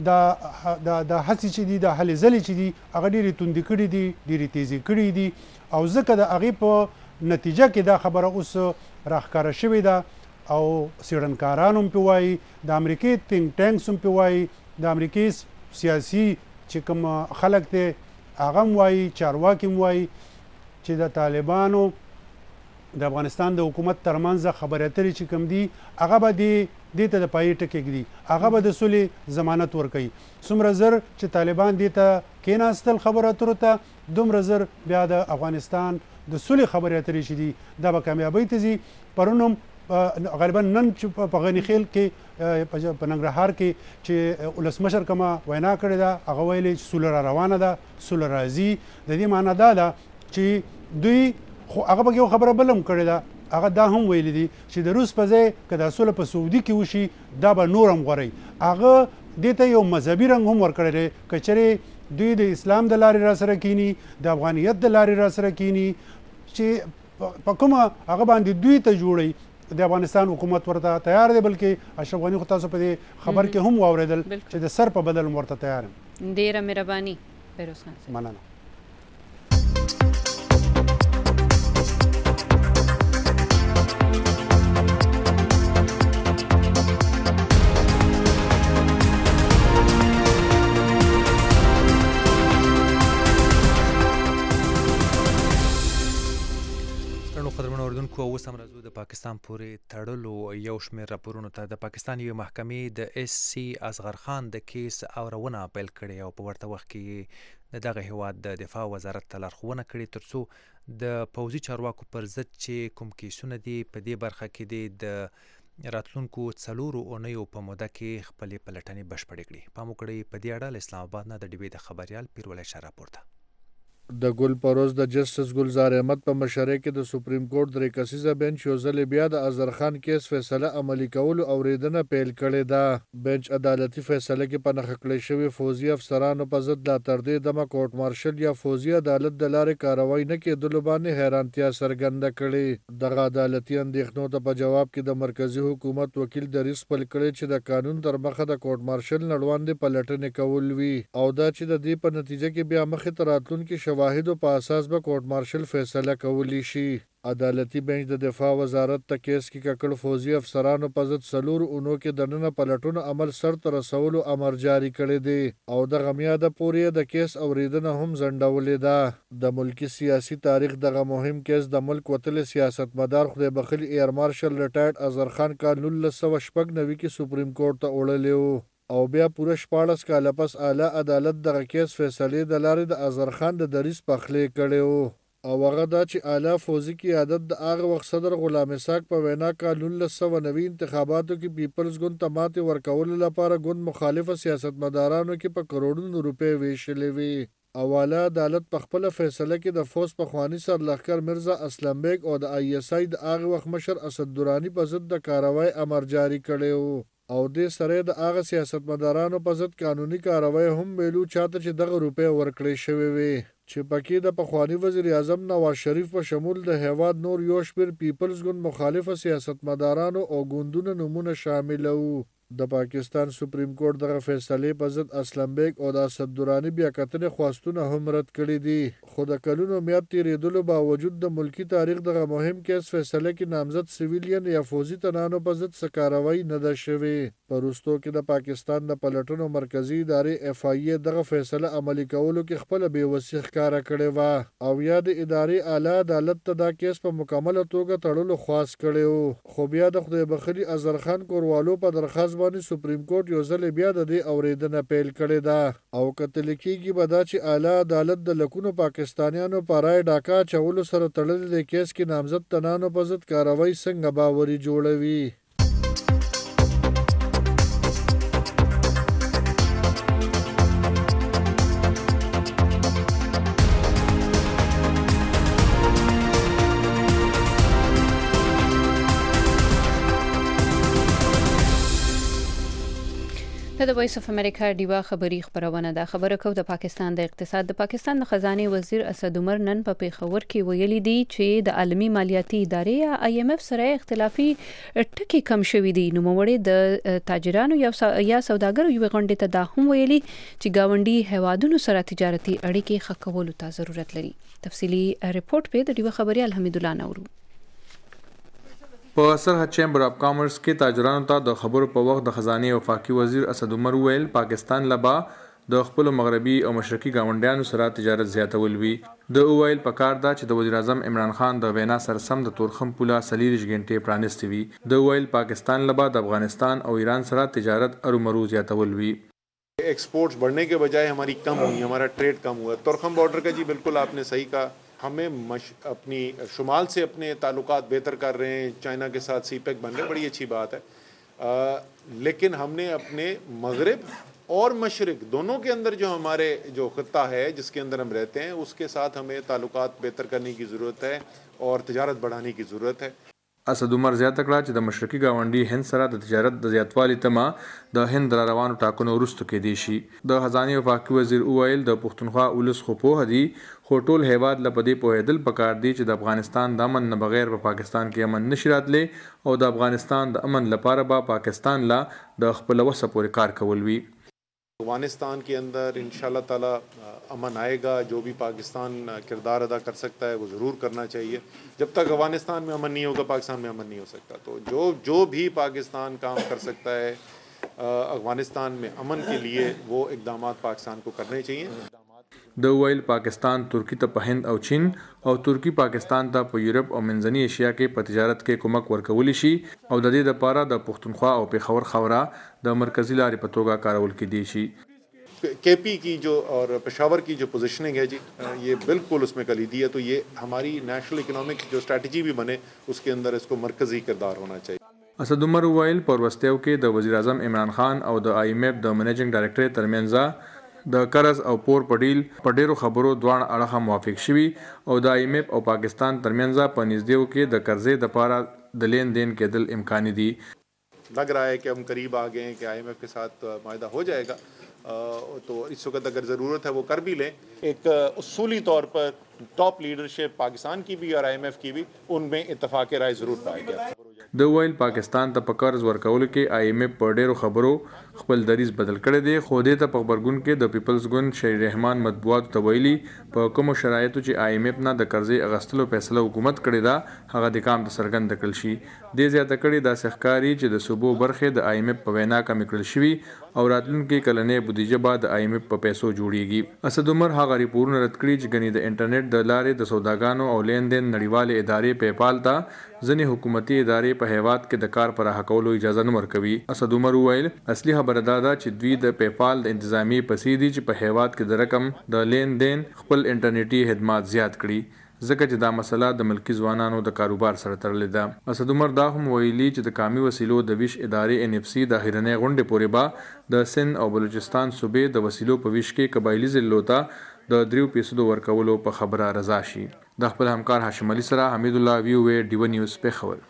د هڅې چې دي د هلې ځلې چې دي هغه ډېرې توندې کړي دي، ډېرې تیزې کړي دي، او ځکه د هغې په نتیجه کې دا خبره اوس راښکاره شوې ده. او څېړنکاران هم پې وایي، د امریکې تینک ټینکس هم پې وایي، د امریکې سیاسي چې کوم خلک دی هغه هم وایي، چارواکي هم وایي چې د طالبانو د افغانستان د حکومت ترمنځ خبرې اترې چې کوم دي هغه به دې ته د پایې ټکی ږدي، هغه به د سولې ضمانت ورکوي. څومره زر چې طالبان دې ته کېناستل خبرو اترو ته، دومره زر بیا د افغانستان د سولې خبرې اترې چې دي دا به کامیابۍ ته ځي. پرون هم غالبا نن چې په غني خیل کې په ننګرهار کې چې ولسمشر کومه وینا کړې ده، هغه ویلې چې سوله را روانه ده، سوله راځي. د دې معنی دا ده چې دوی خو هغه به یو خبره بل هم کړې ده، هغه دا هم ویلي دي چې د روس په ځای که دا سوله په سعودي کې وشي دا به نور هم غوره. هغه دې ته یو مذهبي رنګ هم ورکړی دی، که چېرې دوی د اسلام د لارې را سره کینی، د افغانیت د لارې را سره کینی، چې په کومه هغه باندې دوی ته جوړوي، د افغانستان حکومت ورته تیار دی. بلکې اشرف غني خو تاسو په دې خبر کې هم واورېدل چې د سر په بدل هم ورته تیار یم. ډېره مهرباني فیروز خان صاحب. مننه. کو اوس هم راځو د پاکستان پورې تړلو یو شمېر راپورونو ته. د پاکستان یوې محکمې د ایس سی اصغر خان د کیس اورونه پیل کړې او په ورته وخت کې د دغه هیواد د دفاع وزارت ته لارښوونه کړې ترڅو د پوځي چارواکو پر ضد چې کوم کیسونه دي په دې برخه کې دي د راتلونکو څلورو اونیو په موده کې خپلې پلټنې بشپړې کړي. پام وکړئ په دې اړه له اسلام آباد نه د ډي بي د خبریال پیرولای شاه راپور ته. د ګل پروز د جسټس ګلزار احمد په مشرۍ کې د سپریم کورټ درې کسیزه بنچ یو ځل بیا د اظهرخان کیس فیصله عملي کولو اوریدنه پیل کړې ده. بنچ عدالتي فیصله کې په نښه کړی شوي فوجي افسرانو په ضد لا تر دې دمه کورټ مارشل یا فوجي عدالت د لارې کاروای نه کېدلو باندې حیرانتیا څرګنده کړې. دغه عدالتي اندېښنو ته په جواب کې د مرکزي حکومت وکیل دریځ خپل کړی چې د قانون تر مخه د کورټ مارشل نه وړاندې پلټنې کول وي او دا چې د دې په نتیجه کې بیا مخې ته راتلونکي شواهدو په اساس به کورټ مارشل فیصله کولی شي. عدالتي بنچ د دفاع وزارت ته کیس کې ککړ فوجي افسرانو په ضد څلورو اونو کې دننه پلټونو عمل سرته رسولو امر جاری کړی دی او دغه میاده پورې د کیس اوریدنه هم ځنډولې ده. د ملکی سیاسي تاریخ دغه مهم کیس د ملک وتلي سیاستمدار خدای بخښلي ایر مارشل ریټایرډ اظهرخان کال نولس سوه شپږ نوي کې سپریم کورټ ته وړلی و او بیا پوره شپاړس کاله پس اعلی عدالت دغه کیس فیصلې د لارې د اظهرخان د دریځ پخلی کړی و او هغه دا چې اعلی فوجي قیادت د هغه وخت صدر غلام اسحاق په وینا کال نولس سوه نوي انتخاباتو کې پیپلز ګوند ته ماتې ورکولو لپاره ګوند مخالفه سیاستمدارانو کې په کروڑونو روپۍ ویشلې وي او اعلی عدالت په خپله فیصله کې د فوج پخواني سرلښکر مرزا اسلم بیگ او د آی ایس آی د هغه وخت مشر اسد درانی په ضد د کاروای امر جاری کړی و او دې سره د هغه سیاستمدارانو په ضد قانوني کاروای هم ویلو چاته چې دغه روپۍ ورکړې شوې وي چې پکې د پخواني وزیر اعظم نواز شریف په شمول د هیواد نور یو شمېر پیپلز ګوند مخالفه سیاستمدارانو او ګوندونو نومونه شامل وو. د پاکستان سپریم کورټ دغه فیصلې په ضد اسلم بیگ او د اسد درانی بیا کتنې خواستونه هم رد کړي دي خو د کلونو میاد تیریدلو باوجود د ملکی تاریخ دغه مهم کیس فیصله کې نامزد سیویلین یا فوجي تنانو په ضد څه کاروایی نه ده شوې. په وروستو کې د پاکستان د پلټنو مرکزي ادارې اف آی ای دغه فیصله عملي کولو کې خپله بېوسي ښکاره کړې وه او یا د ادارې اعلی عدالت ته دا کیس په مکمله توګه تړلو خواست کړی و خو بیا د خدای بخښلي اظهرخان کوروالو په درخواست باندې سپریم کورټ یو ځل بیا د دې اوریدنه پیل کړې ده او کتل کېږي به دا چې اعلی عدالت د لکونو پاکستانیانو په رای ډاکا اچولو سره تړلې د کیس کې نامزد تنانو په ضد کاروایی څنګه باوري جوړوي. د وایس اف امریکا ډیوا خبری خبرونه ده. خبره کو د پاکستان د اقتصاد د پاکستان د خزانه وزیر اسد عمر نن په پیښور کې ویلي دی چې د عالمی مالیاتي ادارې یا آی ایم اف سره اختلافي ټکي کم شوې دي. نو موړي د تاجرانو یا سوداګرو یو غونډه ته دا هم ویلي چې گاونډي هوادونو سره تجارتي اړیکې ښه کولو ته ضرورت لري. تفصيلي ریپورت په د ډیوا خبري الحمد الله نورو. په سرحد چیمبر اف کامرس کې تاجرانو ته د خبرو په وخت د خزانه وفاقي وزیر اسد عمر ویل پاکستان لبا د خپل مغربي او مشرقي گاونډیانو سره تجارت زیاتول وی. د اوایل په کار دا چې د وزیر اعظم عمران خان د وینا سره سم د تورخم پوله سلیریش غنټې پرانستې وی. د اوایل پاکستان لبا د افغانستان او ایران سره تجارت ارومرو زیاتول وی. एक्सपोर्ट्स बढ़ने के बजाय हमारी कम हुई, हमारा ट्रेड कम हुआ. तुर्खम बॉर्डर का जी बिल्कुल आपने सही कहा, हमें मश, अपनी शुमाल से अपने ताल्लुकात बेहतर कर रहे हैं, चाइना के साथ सी पैक बन रहे, बड़ी अच्छी बात है. आ, लेकिन हमने अपने मगरिब और मशरिक दोनों के अंदर जो हमारे जो खत्ता है जिसके अंदर हम रहते हैं उसके साथ हमें ताल्लुकात बेहतर करने की ज़रूरत है और तजारत बढ़ाने की ज़रूरत है. اسد عمر زیاته کړه چې د مشرقي گاونډي هند سره د تجارت د زیاتوالي تمه د هند را روانو ټاکنو وروسته کې دی شي. د خزانه وفاقي وزیر اوایل د پښتونخوا ولس خو په هدي خو ټول هیواد لپاره په هدل پکار دی چې د افغانستان د امن نه بغیر په پاکستان کې امن نشي راتلې او د افغانستان د امن لپاره به پاکستان لا د خپل وسه پورې کار کول وی. अफगानिस्तान के अंदर इंशाल्लाह ताला अमन आएगा. जो भी पाकिस्तान किरदार अदा कर सकता है वो ज़रूर करना चाहिए. जब तक अफगानिस्तान में अमन नहीं होगा पाकिस्तान में अमन नहीं हो सकता. तो जो जो भी पाकिस्तान काम कर सकता है अफगानिस्तान में अमन के लिए वो इक़दाम पाकिस्तान को करने चाहिए. د ویل پاکستان ترکی ته په هند او چین او ترکی پاکستان ته په یورپ او منځنی ایشیا کې په تجارت کې کومک ورکول شي او د دې لپاره د پښتونخوا او پیښور خوره د مرکزی لارې په توګه کارول کېدی شي. के पी की जो और पेशावर की जो पोजीशनिंग है जी ये बिल्कुल उसमें कलीदी है. तो ये हमारी नेशनल इकोनॉमिक जो स्ट्रेटजी भी बने उसके अंदर इसको मरकजी किरदार होना चाहिए. اسد عمر ویل پر وستیو کې د وزیر اعظم عمران خان او د آی ایم ایف د منیجینګ ډایریکټر ترمنځ د قرض او پور په ډیل په ډیرو خبرو دوه اړخه موافق شوي او د آی ایم ایف او پاکستان ترمنځ په نږدېو کې د قرضې لپاره د لین دین کېدل امکاني دي. लग रहा है कि हम करीब आ गए हैं कि आईएमएफ के साथ मायदा हो जाएगा, तो इस वक्त अगर ज़रूरत है वो कर भी लें. एक उसूली तौर पर टॉप लीडरशिप पाकिस्तान की भी और आईएमएफ की भी उनमें इत्तफाक राय ज़रूर पाएगा. د ویل پاکستان ته په قرض ورکولو کې آی ایم ایف په ډیرو خبرو خپل دریز بدل کړی دی، خو دې ته په خبرګون کې د پیپلز ګوند شهید رحمان مطبوعاتو ته ویلي په کومو شرایطو چې آی ایم ایف نه د قرضې اغستلو فیصله حکومت کړې ده هغه د کام ته څرګنده کړل شي. دې زیاته کړې داسې ښکاري چې د صوبو برخې د آی ایم ایف په وینا کمې کړل شوي او راتلونکي کلنۍ بودیجه به د آی ایم ایف په پیسو جوړیږي. اسد عمر هغه ریپورټونه رد کړي چې ګنې د انټرنیټ د لارې د سوداګانو او لین دین نړیوالې ادارې پیپال ته ځینې حکومتي ادارې په هیواد کې د کار پر حقولو اجازه نه ورکوي. اسد عمر وویل اصلي خبره دا ده چې دوی د پیپال د انتظامی پسې دي چې په هیواد کې د رقم د لین دین خپل انټرنیټي خدمات زیات کړي ځکه چې دا مسله د ملکی ځوانانو د کاروبار سره تړلې ده. اسد عمر دا هم ویلي چې د کامي وسیلو د ویش ادارې ان اف سی د اخیرنۍ غونډې پورې به د سند او بلوچستان صوبې د وسیلو په ویش کې قبایلی ضلعو ته د دریو فیصدو ورکولو په خبره رضا شي. د خپل همکار هاشم علي سره حمید الله وی او ای ډیو نیوز پېښور.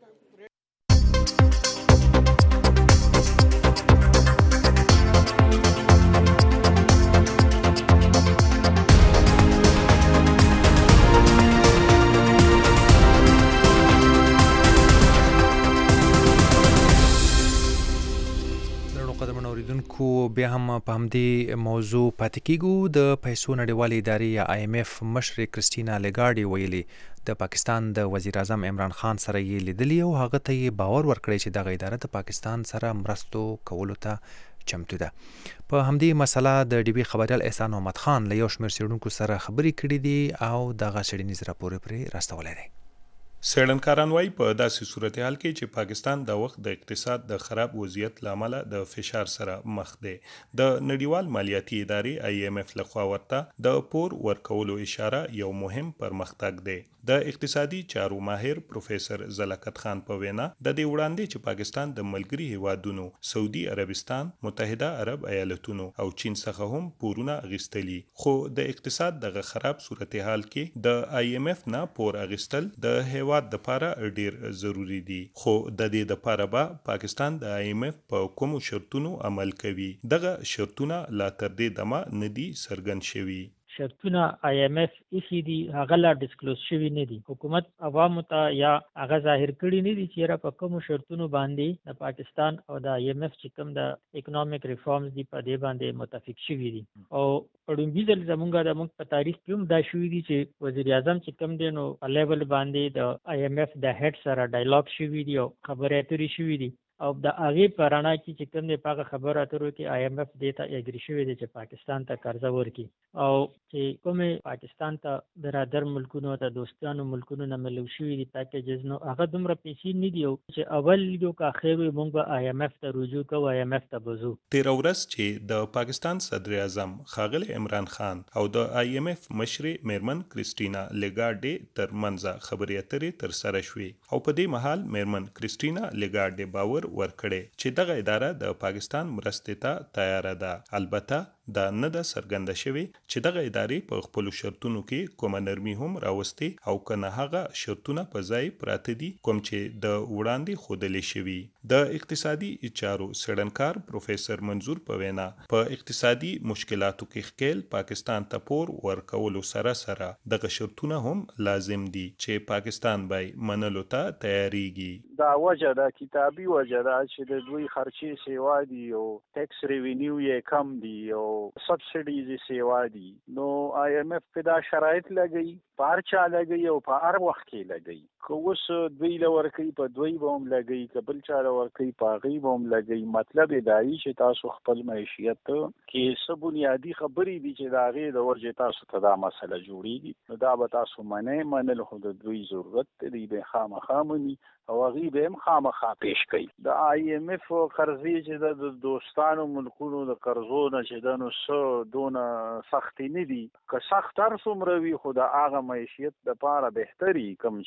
بیا هم په همدې موضوع پاتې کیږو. د پیسو نړیوالې ادارې یا آی ایم ایف مشر کریسټینا لیګارډي ویلي د پاکستان د وزیر اعظم عمران خان سره یې لیدلی او هغه ته یې باور ورکړی چې دغه اداره د پاکستان سره مرستو کولو ته چمتو ده. په همدې مسله د ډي بي خبریال احسان محمد خان له یو شمېر څېړونکو سره خبرې کړې دي او دغه څېړنیز راپور پرې راستولی دی. څېړنکاران وایي په داسې صورتحال کې چې پاکستان د وخت د اقتصاد د خراب وضعیت له امله د فشار سره مخ دی، د نړیوال مالیاتي ادارې آی ایم ایف لخوا ورته د پور ورکولو اشاره یو مهم پرمختګ دی. د اقتصادي چارو ماهر پروفیسر زلکت خان په وینا د دې وړاندې چې پاکستان د ملګري هیوادونو سعودي عربستان، متحده عرب ایالتونو او چین څخه هم پورونه اخیستلي، خو د اقتصاد دغه خراب صورتحال کې د آی ایم ایف نه پور اخیستل د هیواد د لپاره ډیر ضروری دي. خو د دې لپاره به پاکستان د آی ایم ایف په کومو شرطونو عمل کوي. دغه شرطونه لا تر دې دمه نه دي څرګند شوي. شرطونه آی ایم ایف ایسی دي هغه لا ډیسکلوز شوي نه دي. حکومت عوامو ته یا هغه ظاهر کړي نه دي چې په کومو شرطونو باندې د پاکستان او د آی ایم ایف چې کوم د اکونومیک ریفارمز دي په دې باندې متفق شوي دي. او په لومړي ځل زمونږ د موږ په تاریخ کې هم دا شوي دي چې وزیر اعظم چې کوم دی نو په لیول باندې د آی ایم ایف د هیډ سره ډایلاګ شوي دي او خبرې اترې شوي دي او د هغې په رڼا کې چې کوم دی په هغه خبرو اترو کې آی ایم ایف دې ته اګري شوی دی چې پاکستان ته قرضه ورکړي او چې کومې پاکستان ته برادر ملکونو ته دوستانو ملکونو نه ملو شوي دي پیکیجز نو هغه دومره پیسې نه دي چې اول لیدو که اخر وي موږ به آی ایم ایف ته رجوع کوو، آی ایم ایف ته به ځو. تېره ورځ چې د پاکستان صدر اعظم ښاغلی عمران خان او د آی ایم ایف مشرې میرمن کریسټینا لیګارډي تر منځه خبرې اترې ترسره شوې او په دې مهال میرمن کریسټینا لیګارډي باور ورکړی چې دغه اداره د پاکستان مرستې ته تیاره ده. البته دا نه ده څرګنده شوې چې دغه ادارې په خپلو شرطونو کې کومه نرمي هم راوستې او که نه هغه شرطونه په ځای پراته دي کوم چې د وړاندې ښودلې شوي. د اقتصادي چارو څېړنکار پروفیسر منظور په وینا په اقتصادي مشکلاتو کې ښکیل پاکستان ته پور ورکولو سره سره دغه شرطونه هم لازم دي چې پاکستان به منلو ته تیاریږي. دا وجه ده کتابي وجه ده چې د دوی خرچې سیوا دي او ټیکس ریوینیو یې کم دي او سبسیډیز یې سیوا دي. نو آی ایم ایف په دا شرایط لګوي، په هر چا لګوي او په هر وخت کې لګوي. که اوس دوی له ورکوي په دوی به هم لګوي، که بل چا له ورکوي په هغې به هم لګوي. مطلب یې دا وي چې تاسو خپل معیشیت کې څه بنیادي خبرې دي چې د هغې د ورجې تاسو ته دا مسله جوړېږي نو دا به تاسو منئ. منل خو د دوی ضرورت دی، دوی به خامخا مني او هغې به هم خامخا پیش کوي. د آی ایم ایف قرضې چې د دوستانو ملکونو د قرضو نه چې ده نو څه دونه سختې نه دي. که سخت هر څومره وي خو د هغه معیشیت دپاره بهتري کوم چې کوم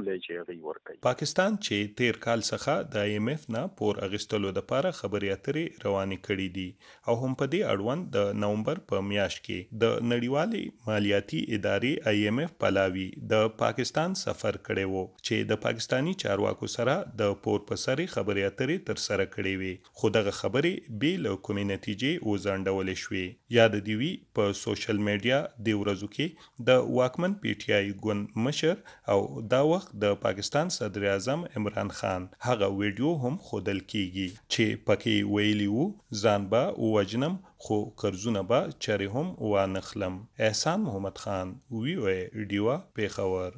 لې چې هغه ورکوي. پاکستان چې تیر کال څخه د آی ایم ایف نه پور اغستلو لپاره خبرې اترې روانې کړې دي او هم په دې اړوند د نومبر په میاشت کې د نړیوالې مالیاتي ادارې آی ایم ایف پلاوی د پاکستان سفر کړی وو چې د پاکستانی چارواکو سره د پور په سرې خبرې اترې تر سره کړې وي، خو دغه خبرې بې له کومې نتیجې وځنډولې شوې. یاد دی وی په سوشل میډیا د ورځو کې د واکمن پی ټی آی ګوند مشر او دا وخت د پاکستان صدر اعظم عمران خان هغه ویډیو هم خودل کیږي چې پکې ویلی وو ځان به وجنم خو قرضونه به چرې هم وانخلم. احسان محمد خان وی او ډیوا پیښور.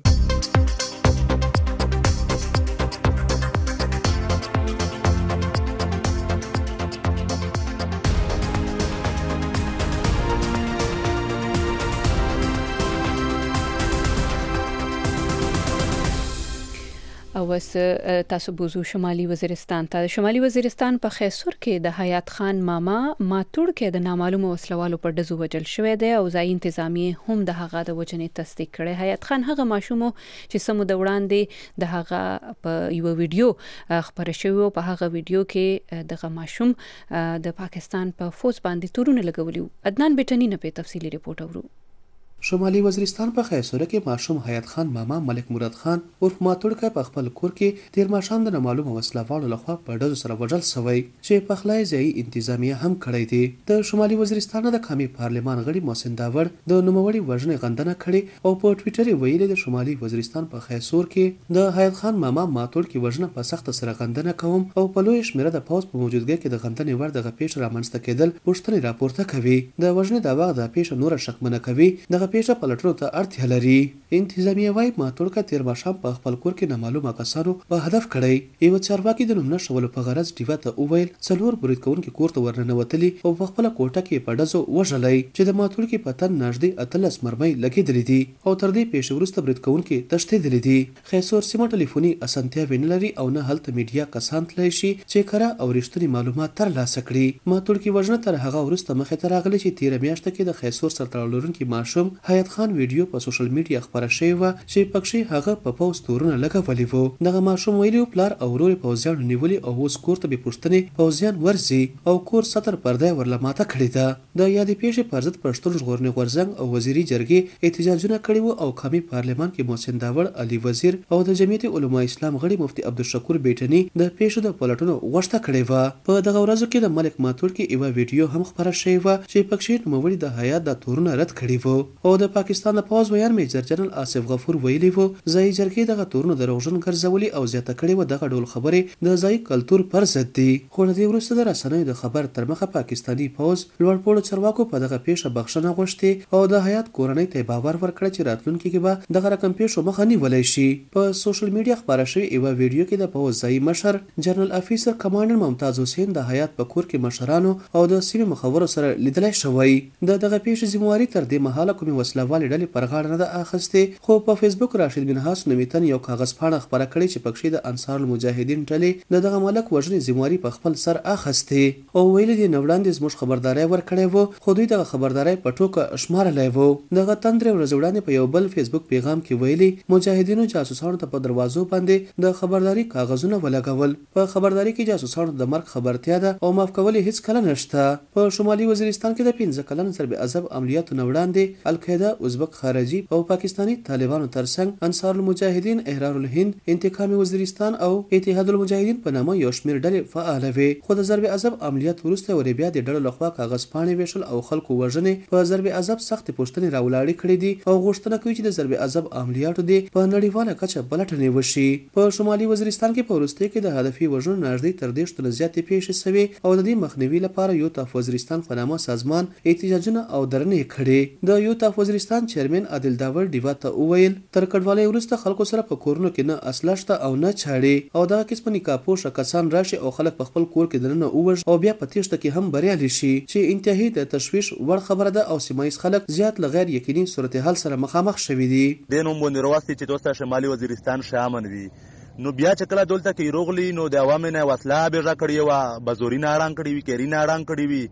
او اوس تاسو بوزو شمالي وزیرستان ته. شمالي وزیرستان په خیسور کې د حیات خان ماما ماتوړ کې د نامعلومو وسلوالو په ډزو وجل شوی دی او ځای انتظامیه هم د هغه د وجنې تصدیق کړي. حیات خان هغه ماشوم چې سمو د وړاندې د هغه په یو ویډیو خبره شوی، په هغه ویډیو کې دغه ماشوم د پاکستان په فوج باندې تورونه لګولي. عدنان بیٹنی نه په تفصیلی ریپورت اورو. شمالي وزیرستان په خیسوره کې ماشوم حیات خان ماما ملک مراد خان عرف ماتوړ په خپل کور کې تیر ماښام د نامعلومه وسلوالو لخوا په ډزو سره وژل شوی چې په خلای ځای انتظامیه هم کړی دی. د شمالي وزیرستان د قومي پارلمان غړي محسن داور د نوموړي وژنې غندنه کړې او په ټوئیټر یې ویلي د شمالي وزیرستان په خیسور کې د حیات خان ماما ماتوړ کې وژنه په سخت سره غندنه کوم او په لوی شمیره د پوز په موجودګۍ کې د غندنې ور دغه پیښه رامنځته کېدل پوښتنې راپورته کوي. د وژنې داوا د پیښه نور شکمنه کوي. دغه پیښه پلټلو ته اړتیا لري. انتظامیه وايي ماتوړ ته تیر ماښام په خپل کور کې نامعلومه کسانو په هدف کړی. یو چارواکي د نوم نشولو په غرض ډیوا ته وویل څلور برید کوونکي کور ته ورننوتلي او په خپل کوټه کې په ډزو وژلای چې د ماتوړ کې په تن نږدې اتلس مرمۍ لګېدلې دي او تر دې پیښې وروسته برید کوونکي تښتېدلي دي. خیسور سیمه ټلیفوني اسانتیاوې نه لري او نه هلته میډیا کسان تللی شي چې کره او رښتونی معلومات ترلاسه کړي. ماتوړ کې وژنه تر هغه وروسته مخې ته راغلې چې تیره میاشت کې د خیسور سره تړاو لرونکي ماشوم حیات خان ویډیو په سوشل میډیا خبره شوې وه چې پکې هغه په پوز تورونه لګولي وو. دغه ماشوم ویلي پلار او ورور پوځیانو نیولي او اوس کور ته به پوښتنې پوځیان ورځي او کور ستر پرده ورله ماته کړې ده. د یادې پیښې پر ضد پښتون ژغورنې غورځنګ او وزیري جرګې احتجاجونه کړي وو او قومي پارلمان کې محسن داور علي وزیر او د جمعیت علما اسلام غړي مفتي عبدالشکور بیٹنی د پیښو د پلټنو غوښتنه کړې وه. په دغه ورځو کې د ملک ماتوړ کې یو ویډیو هم خبره شوې وه چې پکې نوموړي د حیات د تورونه رد کړي وو او د پاکستان د پوز ویان میجر جنرال آصف غفور ویلي وو ځای جرګې دغه تورونه دروغجن ګرځولي او زیاته کړې و دغه ډول خبرې د ځای کلتور پر ضد دي. خو د دې وروسته د رسنیو د خبر تر مخه پاکستاني پوز لوړپوړو چارواکو په دغه پیښه بخښنه غوښتې او د حیات کورنۍ ته باور ورکړ چې راتلونکي کې به دغه رقم پیښو مخه نیولی شي. په سوشل میډیا خبره شوې یوه ویډیو کې د پوز ځایي مشر جنرال افیسر کمانډر ممتاز حسین د حیات په کور کې مشرانو او د سیمې مخورو سره لیدلی شوی. د دغه پیښې ذمهواري تر دې مهاله کومې وسلوالې ډلې پر غاړه نه ده اخیستې، خو په فیسبوک راشد بن هاس نومیتن یو کاغذ پاڼه خبره کړې چې پکې د انصار المجاهدین ډلې د دغه ملک وژنې ذمهواري په خپل سر اخیستې او ویلي دي نه وړاندې زموږ خبرداری ورکړی وو خو دوی دغه خبرداری په ټوکه شمارلی وو. دغه تن درې ورځې وړاندې په یو بل فیسبوک پیغام کې ویلي مجاهدینو جاسوسانو ته په دروازو باندې د خبرداری کاغذونه ولګول. په خبرداری کې جاسوسانو د مرګ خبرتیا ده او معاف کول هیڅ کله نشته. په شمالي وزیرستان کې د پنځه کلن ضرب عذاب عملیاتو نه وړاندې القاعده ازبک خارجي او پاکستاني طالبانو ترڅنګ انصار المجاهدین احرار الهند انتقامي وزیرستان او اتحاد المجاهدین په نامه یو شمېر ډلې فعاله وې. خو د ضرب عذاب عملیات وروسته ورې بیا د ډلو لخوا کاغذ پاڼې ویشل او خلکو وژنې په ضرب عذاب سختې پوښتنې راولاړې کړې دي او غوښتنه کوي چې د ضرب عذاب عملیاتو دې په نړیواله کچه پلټنې وشي. په شمالي وزیرستان کې په وروستیو کې د هدفي وژنو نږدې تر دېرش تنه زیاتې پیښې شوې او د دې مخنیوي لپاره یوتاف وزیرستان په نامه سازمان احتجاجونه او درنې کړې. د یوتاف وزیرستان چیرمن عادل داور ډیوا ته وویل تر کډوالۍ وروسته خلکو سره په کورونو کې نه اسلحه شته او نه چاړې او دغه قسمه نکاحپوشه کسان راشي او خلک په خپل کور کې دننه ووژني او بیا په تیښته کې هم بریالي شي چې انتهایی د تشویش وړ خبره ده او سیمه ییز خلک زیات له غیر یقیني صورتحال سره مخامخ شوي دي. دې نوم باندې رواستي چې دوسته شمالي وزیرستان شامن وي نو بیا چې کله دلته کې روغلی نو د عوامو نه وسله بیرغه کړې وه بزوري نه اړان کړې وي کیري نه اړان کړې وي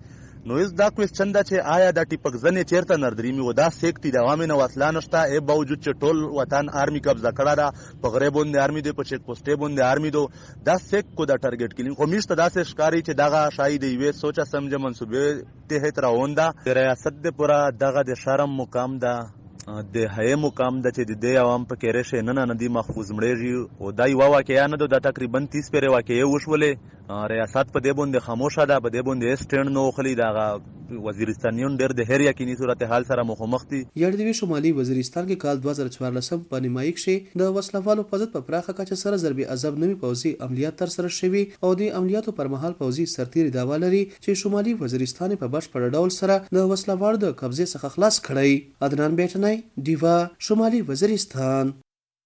نو اس دا کوېسچن دا چې آیا دا ټیپک ځنې چیرته نردرېمي و دا سیک دي د عوامې نه وسله نشته ای باوجود چې ټول وطن آرمي قبضه کړه ده په غرې باندې آرمي دی په چیک پوسټې باندې آرمي دو دا سیک کو دا ټارګټ کلین خو میشته داسې ښکاري چې دغه شاید یوې سوچه سمجه منصوبې تحت روان ده د ریاست د پوره دغه د شرم مقام ده د حیا مقام د چې د دې عوام په کې رشه نه نه دی محفوظ مړېږي او دا یو واقعیا نه ده تقریبا تیس پیره واقعي وشولې ریاست په دې باندې خاموشه ده په دې باندې سټینډ نو خلی دا وزیرستانیون ډېر د هر یقیني صورتحال سره مخامخ دي یړدوي شمالي وزیرستان کې کال دوه زره څوارلسم په نیمایي کې د وسلوالو په ضد په پراخه کچه سره ضرب عذاب نوي پوځي عملیات تر سره شوي او د عملیاتو پر مهال پوځي سرتیري داوا لري چې شمالي وزیرستان په بشپړ ډول سره د وسلوالو د قبضې څخه خلاص کړی. عدنان بیٹنای دیوا شمالي وزیرستان.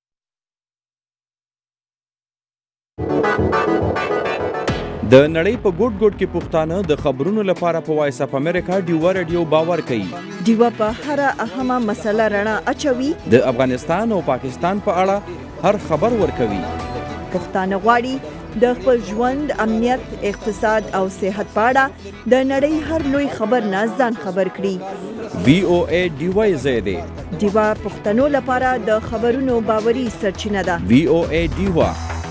د نړۍ په ګوټ ګوټ کې پښتانه د خبرونو لپاره په وایس اف امریکا ډیوا رادیو باور کوي. ډیوا په هر اهمه مسله رڼا اچوي. د افغانستان او پاکستان په اړه هر خبر ورکوي. پښتانه غواړي د خپل ژوند، امنیت، اقتصاد او صحت په اړه د نړۍ هر لوی خبر نه ځان خبر کړي. وی او ای ډیوا زیاده ډیوا پښتنو لپاره د خبرونو باوري سرچینه ده. وی او ای ډیوا.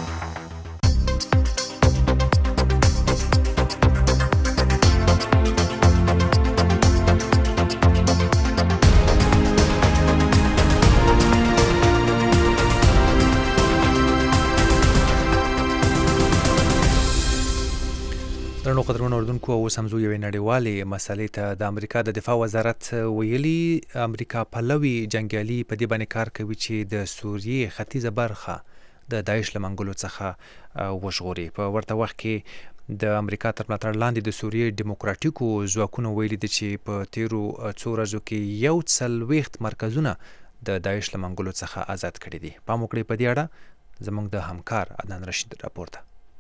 درنو قدرمنو اردوونکو او سمزو یوې نړیوالې مسلې ته د امریکا د دفاع وزارت ویلي امریکا پلوي جنګیالي په دې باندې کار کوي چې د سوریې ختیځه برخه د داعش له منګولو څخه وژغوري. په ورته وخت کې د امریکا تر ملاتړ لاندې د سوریې ډیموکراتیکو ځواکونو ویلي دي چې په تیرو څو ورځو کې یو څلوېښت مرکزونه د داعش له منګولو څخه آزاد کړي دي. پام وکړئ په دې اړه زموږ د همکار عدنان رشید راپور ده.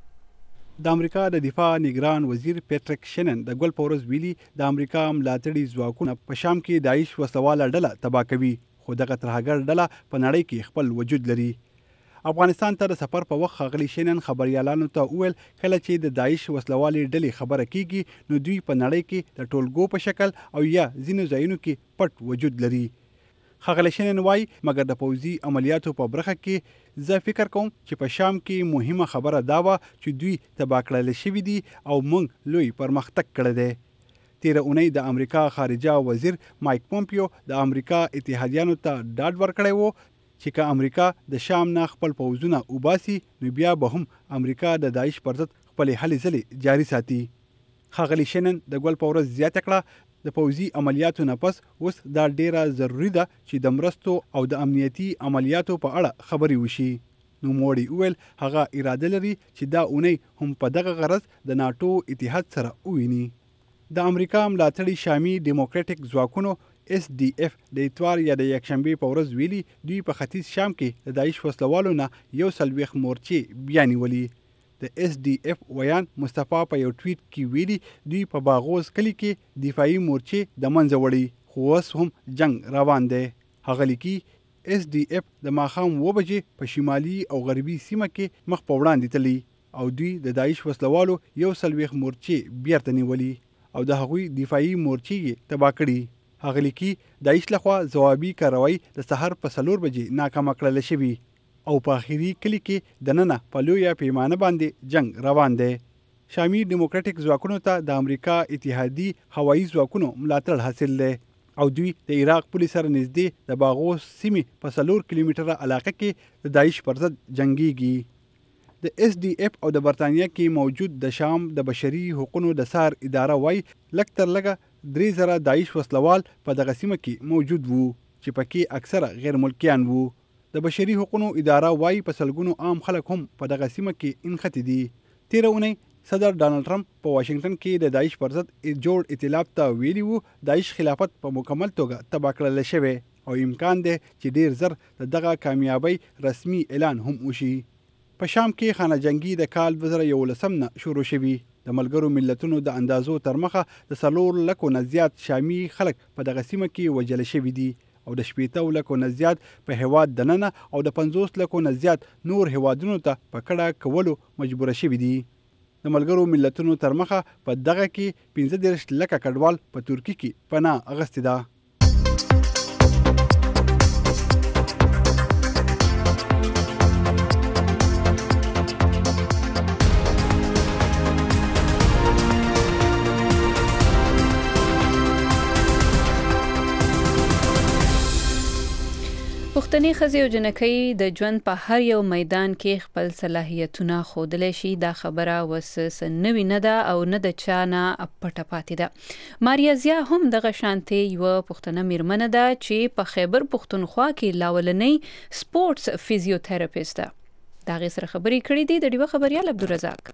د امریکا د دفاع نگران وزیر پیټریک شینن د ګل پورز ویلي د امریکا ملاتړي ځواکونه په شام کې داعش وسواله ډله تباه کوي، خو دغه ترهګر ډله په نړۍ کې خپل وجود لري. افغانستان ته د سفر په وخت ښاغلي شینن خبريالانو ته وویل کله چې د داعش وسلوالې ډلې خبره کیږي نو دوی په نړۍ کې د ټولګو په شکل او یا ځینو ځایونو کې پټ وجود لري. ښاغلی شینن وایي مګر د پوځي عملیاتو په برخه کې زه فکر کوم چې په شام کې مهمه خبره دا وه چې دوی تباه کړل شوي دي او موږ لوی پرمختګ کړی دی. تیره اونۍ د امریکا خارجه وزیر مایک پومپیو د امریکا اتحادیانو ته ډاډ ورکړی و چې که امریکا د شام نه خپل پوځونه وباسي نو بیا به هم امریکا د داعش پر ضد خپلې هلې ځلې جاري ساتي. ښاغلی شینن د ګل په ورځ زیاته کړه د پوځي عملیاتو نه پس اوس دا ډیره ضروری ده چې د مرستو او د امنیتي عملیاتو په اړه خبرې وشي. نو موړي ویل هغه اراده لري چې دا اونۍ هم په دغه غرض د ناتو اتحاد سره وویني. د امریکا ملاتړي شامي ډیموکراټیک ځواکونو اس ډي اف د اتوار یا د یکشنبې په ورځ ویلي دوی په ختیځ شام کې د داعش وسلوالو نه یو څلوېښت مورچې بیا نیولي. د اس ډي اف ویان مصطفی په یو ټویټ کې ویلي دوی په باغوز کلي کې دفاعي مورچې د منځه وړي خو اوس هم جنگ روان دی. هغه لیکي اس ډي اف د ماښام اوه بجې په شمالي او غربي سیمه کې مخ په وړاندې تلي او دوی د داعش وسلوالو یو څلوېښت مورچې بیرته نیولي او د هغوی دفاعي مورچې یې تباه کړي. هغه لیکي داعش لخوا ځوابي کاروایی د سحر په څلور بجې ناکامه کړل شوي او په اخري کلي کې د ننه په لویه پیمانه باندې جنگ روان دی. شامي ډیموکراټیک ځواکونو ته د امریکا اتحادي هوایي ځواکونو ملاتړ حاصل دی او دوی د عراق پولیس سره نږدې د باغوس سیمې په څلور کیلومتره علاقه کې د داعش پر ضد جنګیږي. د اس ډي اف او د برتانیا کې موجود د شام د بشري حقوقو د سار اداره وایي لږ تر لږه درې زره داعش وسلوال په دغه سیمه کې موجود وو چې پکې اکثره غیر ملکیان وو. د بشري حقوقو اداره وایي په سلګونو عام خلک هم په دغه سیمه کې انختی دي. تیره اونۍ صدر ډانلډ ټرمپ په واشنگټن کې د داعش پر ضد جوړ ائتلاف ته ویلي وو داعش خلافت په مکمل توګه تباه کړل شوی او امکان دی چې ډیر زر د دغه کامیابی رسمي اعلان هم وشي. په شام کې خانه جنگي د کال دوه زره یولسم نه شروع شوي. د ملګرو ملتونو د اندازو تر مخه د څلور لکو نه زیات شامي خلک په دغه سیمه کې وژل شوي دي او د شپېته لکو نه زیات په هیواد دننه او د پنځوس لکو نه زیات نور هیوادونو ته په کډه کولو مجبوره شوي دي. د ملګرو ملتونو تر مخه په دغه کې پنځه دېرش لکه کډوال په ترکیه کې پناه اخیستې ده. پښتني ښځې او جنکۍ د ژوند په هر یو میدان کې خپل صلاحیتونه ښودلی شي. دا خبره اوس څه نوې نه ده او نه د چا نه پټه پاتې ده. ماریا ضیا هم دغه شانتې یوه پښتنه میرمنه ده چې په خیبر پښتونخوا کې لا اولنۍ سپورټس فزیوتراپیسټ ده. د هغې سره خبرې کړې دي د ډیوه خبریال عبدالرزاق.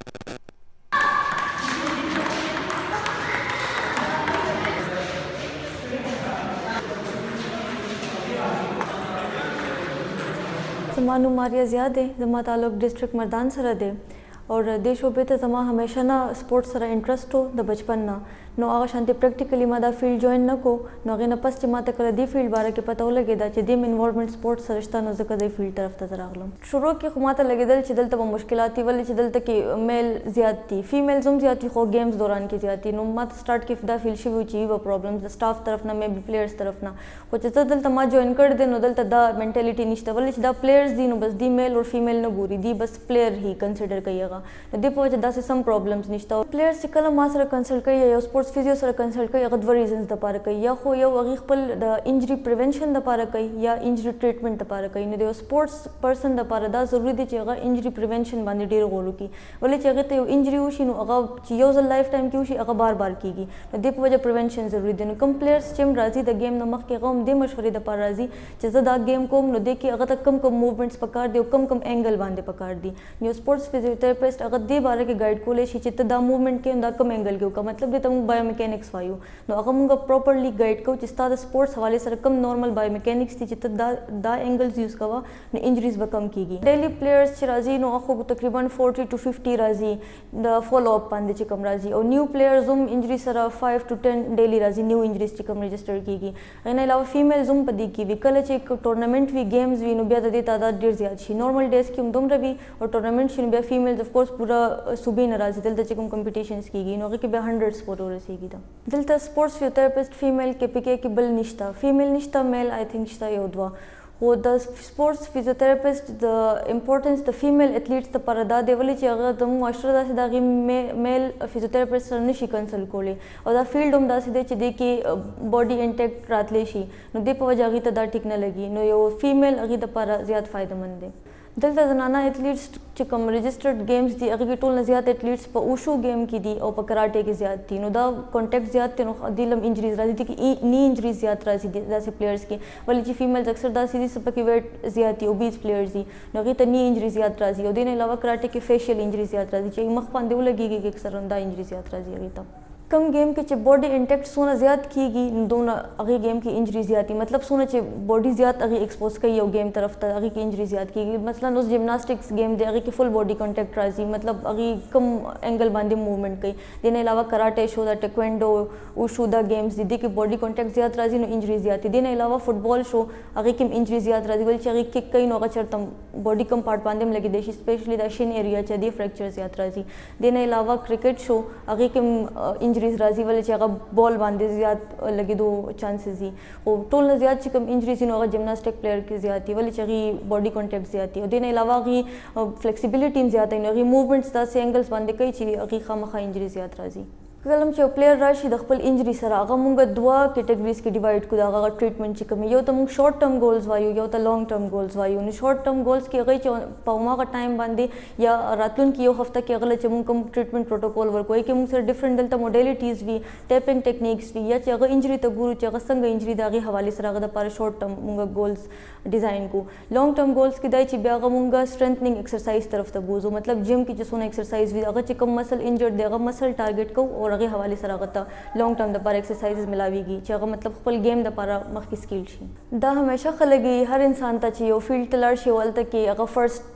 زما نوم ماریا ضیا دی. زما تعلق ډسټرک مردان سره دی اور دې شوبې ته زما همیشه نه سپورټ سره انټرسټ و د بچپن نه. نو هغه شانتي پریکټیکلی ما دا فیلډ جوین نه کو. نو هغې نه پس چې ما ته کله دې فیلډ باره کې پته ولګېده چې دې م انوالومنټ سپورټ سره شته نو ځکه دې فیلډ طرف ته زه راغلم. شروع کې خو ما ته لګېدل چې دلته به مشکلات دي ولې چې دلته کې میل زیات دي، فیمیلز هم زیات دي خو گیمز دوران کې زیات دي. نو ما ته سټارټ کې دا فیل شوي چې یوه پرابلمز د سټاف طرف نه مې بي پلیئرز طرف نه. خو چې زه دلته ما جوین کړی دی نو دلته دا منټالیټي نشته ولې چې دا پلیئرز دي نو بس دی میل او فیمیل نه ګوري، دی بس پلیئر هی کنسیډر کوي هغه. نو دې په وجه داسې سم پرابلمز نشته. پلیئرز چې کله ما سره کنسلټ کوي یا یو سپورټس فزیو سره کنسلټ کوي هغه دوه ریزنز دپاره کوي. یا خو یو هغې خپل د انجري پریونشن دپاره کوي یا انجري ټریټمنټ دپاره کوي. نو د یو سپورټس پرسن دپاره دا ضروري دی چې هغه انجري پریونشن باندې ډېر غور وکړي ولې چې هغې ته یو انجري وشي نو هغه چې یو ځل لایف ټایم کې وشي هغه بار بار کېږي. نو دې په وجه پریونشن ضروري دی. نو کوم پلیئرز چې هم راځي د ګیم نه مخکې هغه هم دې مشورې دپاره راځي چې زه دا گیم کوم نو دې کې هغه ته کم کم موومنټس پکار دي او کم کم اینګل باندې پکار دي. یو سپورټس فزیوتراپسټ هغه دې باره کې ګایډ کولی شي چې ته دا موومنټ کې دا کم اینګل کې وکړه. مطلب دې ته موږ بایو میکینکس وایو نو هغه موږ پراپرلی ګایډ کوو چې ستا د سپورټس حوالې سره کم نارمل بایو میکینکس دي چې ته دا دا اینګلز یوز کوه نو انجریز به کم کېږي. ډیلی پلیئرز چې راځي نو هغه تقریبا فورټي ټو ففټي راځي د فالو اپ باندې چې کم راځي او نیو پلیئرز هم انجري سره فایو ټو ټن ډیلی راځي نیو انجریز چې کم رجسټر کېږي. هغې نه علاوه فیمیلز هم په دې کې وي. کله چې ټورنمنټ وي گیمز وي نو بیا د دې تعداد ډېر زیات شي. نارمل ډیز کې هم دومره وي او ټورنمنټ شي نو بیا فیمیلز افکورس پوره صوبې نه راځي دلته چې کوم کمپټیشنز کېږي نو هغې کې بیا هنډرډ سپورټ ورسېږي. ده دلته سپورټس فزیوتراپسټ فیمیل کې پکې کې بل نشته، فیمیل نشته، میل آی تھنک شته یو دوه. خو د سپورټس فزیوتراپسټ د امپورټنس د فیمیل ایتھلیټس دپاره دا دی ولې چې هغه د معاشره داسې د هغې میل فزیوتراپسټ سره نشي کنسلټ کولی او دا فیلډ هم داسې دی چې دې کې باډي انټیکټ راتلی شي نو دې په وجه هغې ته دا ټیک نه لګي. نو یو فیمیل هغې دپاره زیات فایده مند دی. دلته زنانه ایتھلیټس چې کوم رجسټرډ گیمز دي هغې کې ټول نه زیات ایتھلیټس په اوشو گیم کې دي او په کراټې کې زیات دي. نو دا کانټیکټ زیات دی نو دې لم انجریز راځي دي کې نی انجریز زیات راځي داسې پلیئرز کې ولې چې فیمیلز اکثر داسې دي چې پکې ویټ زیات دي اوبیز پلیئرز دي نو هغې ته نی انجری زیات راځي او دې نه علاوه کراټې کې فیشیل انجری زیات راځي چې مخ باندې ولګېږي کې اکثر دا انجری زیات راځي هغې ته. کم گیم کې چې باډي انټیکټ څونه زیات کېږي نو دونه هغې گیم کې انجري زیات دي. مطلب څونه چې باډي زیات هغې ایکسپوز کوي یو گیم طرف ته هغې کې انجري زیات کېږي. مثلا اوس جمناسټکس گیم دی هغې کې فل باډي کانټیکټ راځي مطلب هغې کم اینګل باندې موومنټ کوي. دې نه علاوه کراټې شو دا ټیکوینډو اوشو دا گیمز دي دې کې باډي کانټیکټ زیات راځي نو انجري زیات دي. دې نه علاوه فټبال شو هغې کې هم انجري زیات راځي ولې چې هغې کیک کوي نو هغه چېرته باډي کم پارټ باندې هم لګېدی شي سپیشلی دا شین ایریا چې دی فریکچر زیات راځي. دې نه علاوه کرکټ شو هغې کې هم انجریز راځي ولې چې بال باندې زیات لګېدو چانسز دي. خو ټول نه زیات چې کوم انجریز دي نو هغه جمناسټک پلیئر کې زیات دي ولې چې هغې باډي کانټیکټ زیات دي او دې نه علاوه هغې فلیکسیبلټي هم زیاته وي نو هغې موومنټس داسې اینګلز باندې کوي چې هغې خامخا انجري زیات راځي. کله چې یو پلیئر راشي د خپل انجري سره هغه موږ دوه کیټګریز کې ډیوایډ کړو. هغه ټریټمنټ چې کوم یو ته موږ شارټ ټرم ګولز وایو یو ته لانګ ټرم ګولز وایو. نو شارټ ټرم ګولز کې هغې چې په هماغه ټایم باندې یا راتلونکي یو هفته کې هغه چې موږ کوم ټریټمنټ پروټوکول ورکوو کې موږ سره ډفرنٹ دلته موډیلیټیز وي ټیپینګ ټیکنیکس وي یا چې هغه انجري ته ګورو چې هغه څنګه انجري د هغې حوالې سره هغه دپاره شارټ ټرم موږ ګولز ډیزاین کو. لانګ ټرم ګولز کې دا چې بیا هغه موږ سټرنتنینګ ایکسرسایز طرف ته بوزو مطلب جم کې چې څونه ایکسرسایز وي هغه چې کوم مسل انجرډ دی هغه مسل ټارګټ کوو او هغې حوالې سره هغه ته لانګ ټرم دپاره ایکسرسایزز ملاویږي چې هغه مطلب خپل گیم دپاره مخکې سکیل شي. دا همیشه ښه لګي هر انسان ته چې یو فیلډ ته لاړ شي هلته کې هغه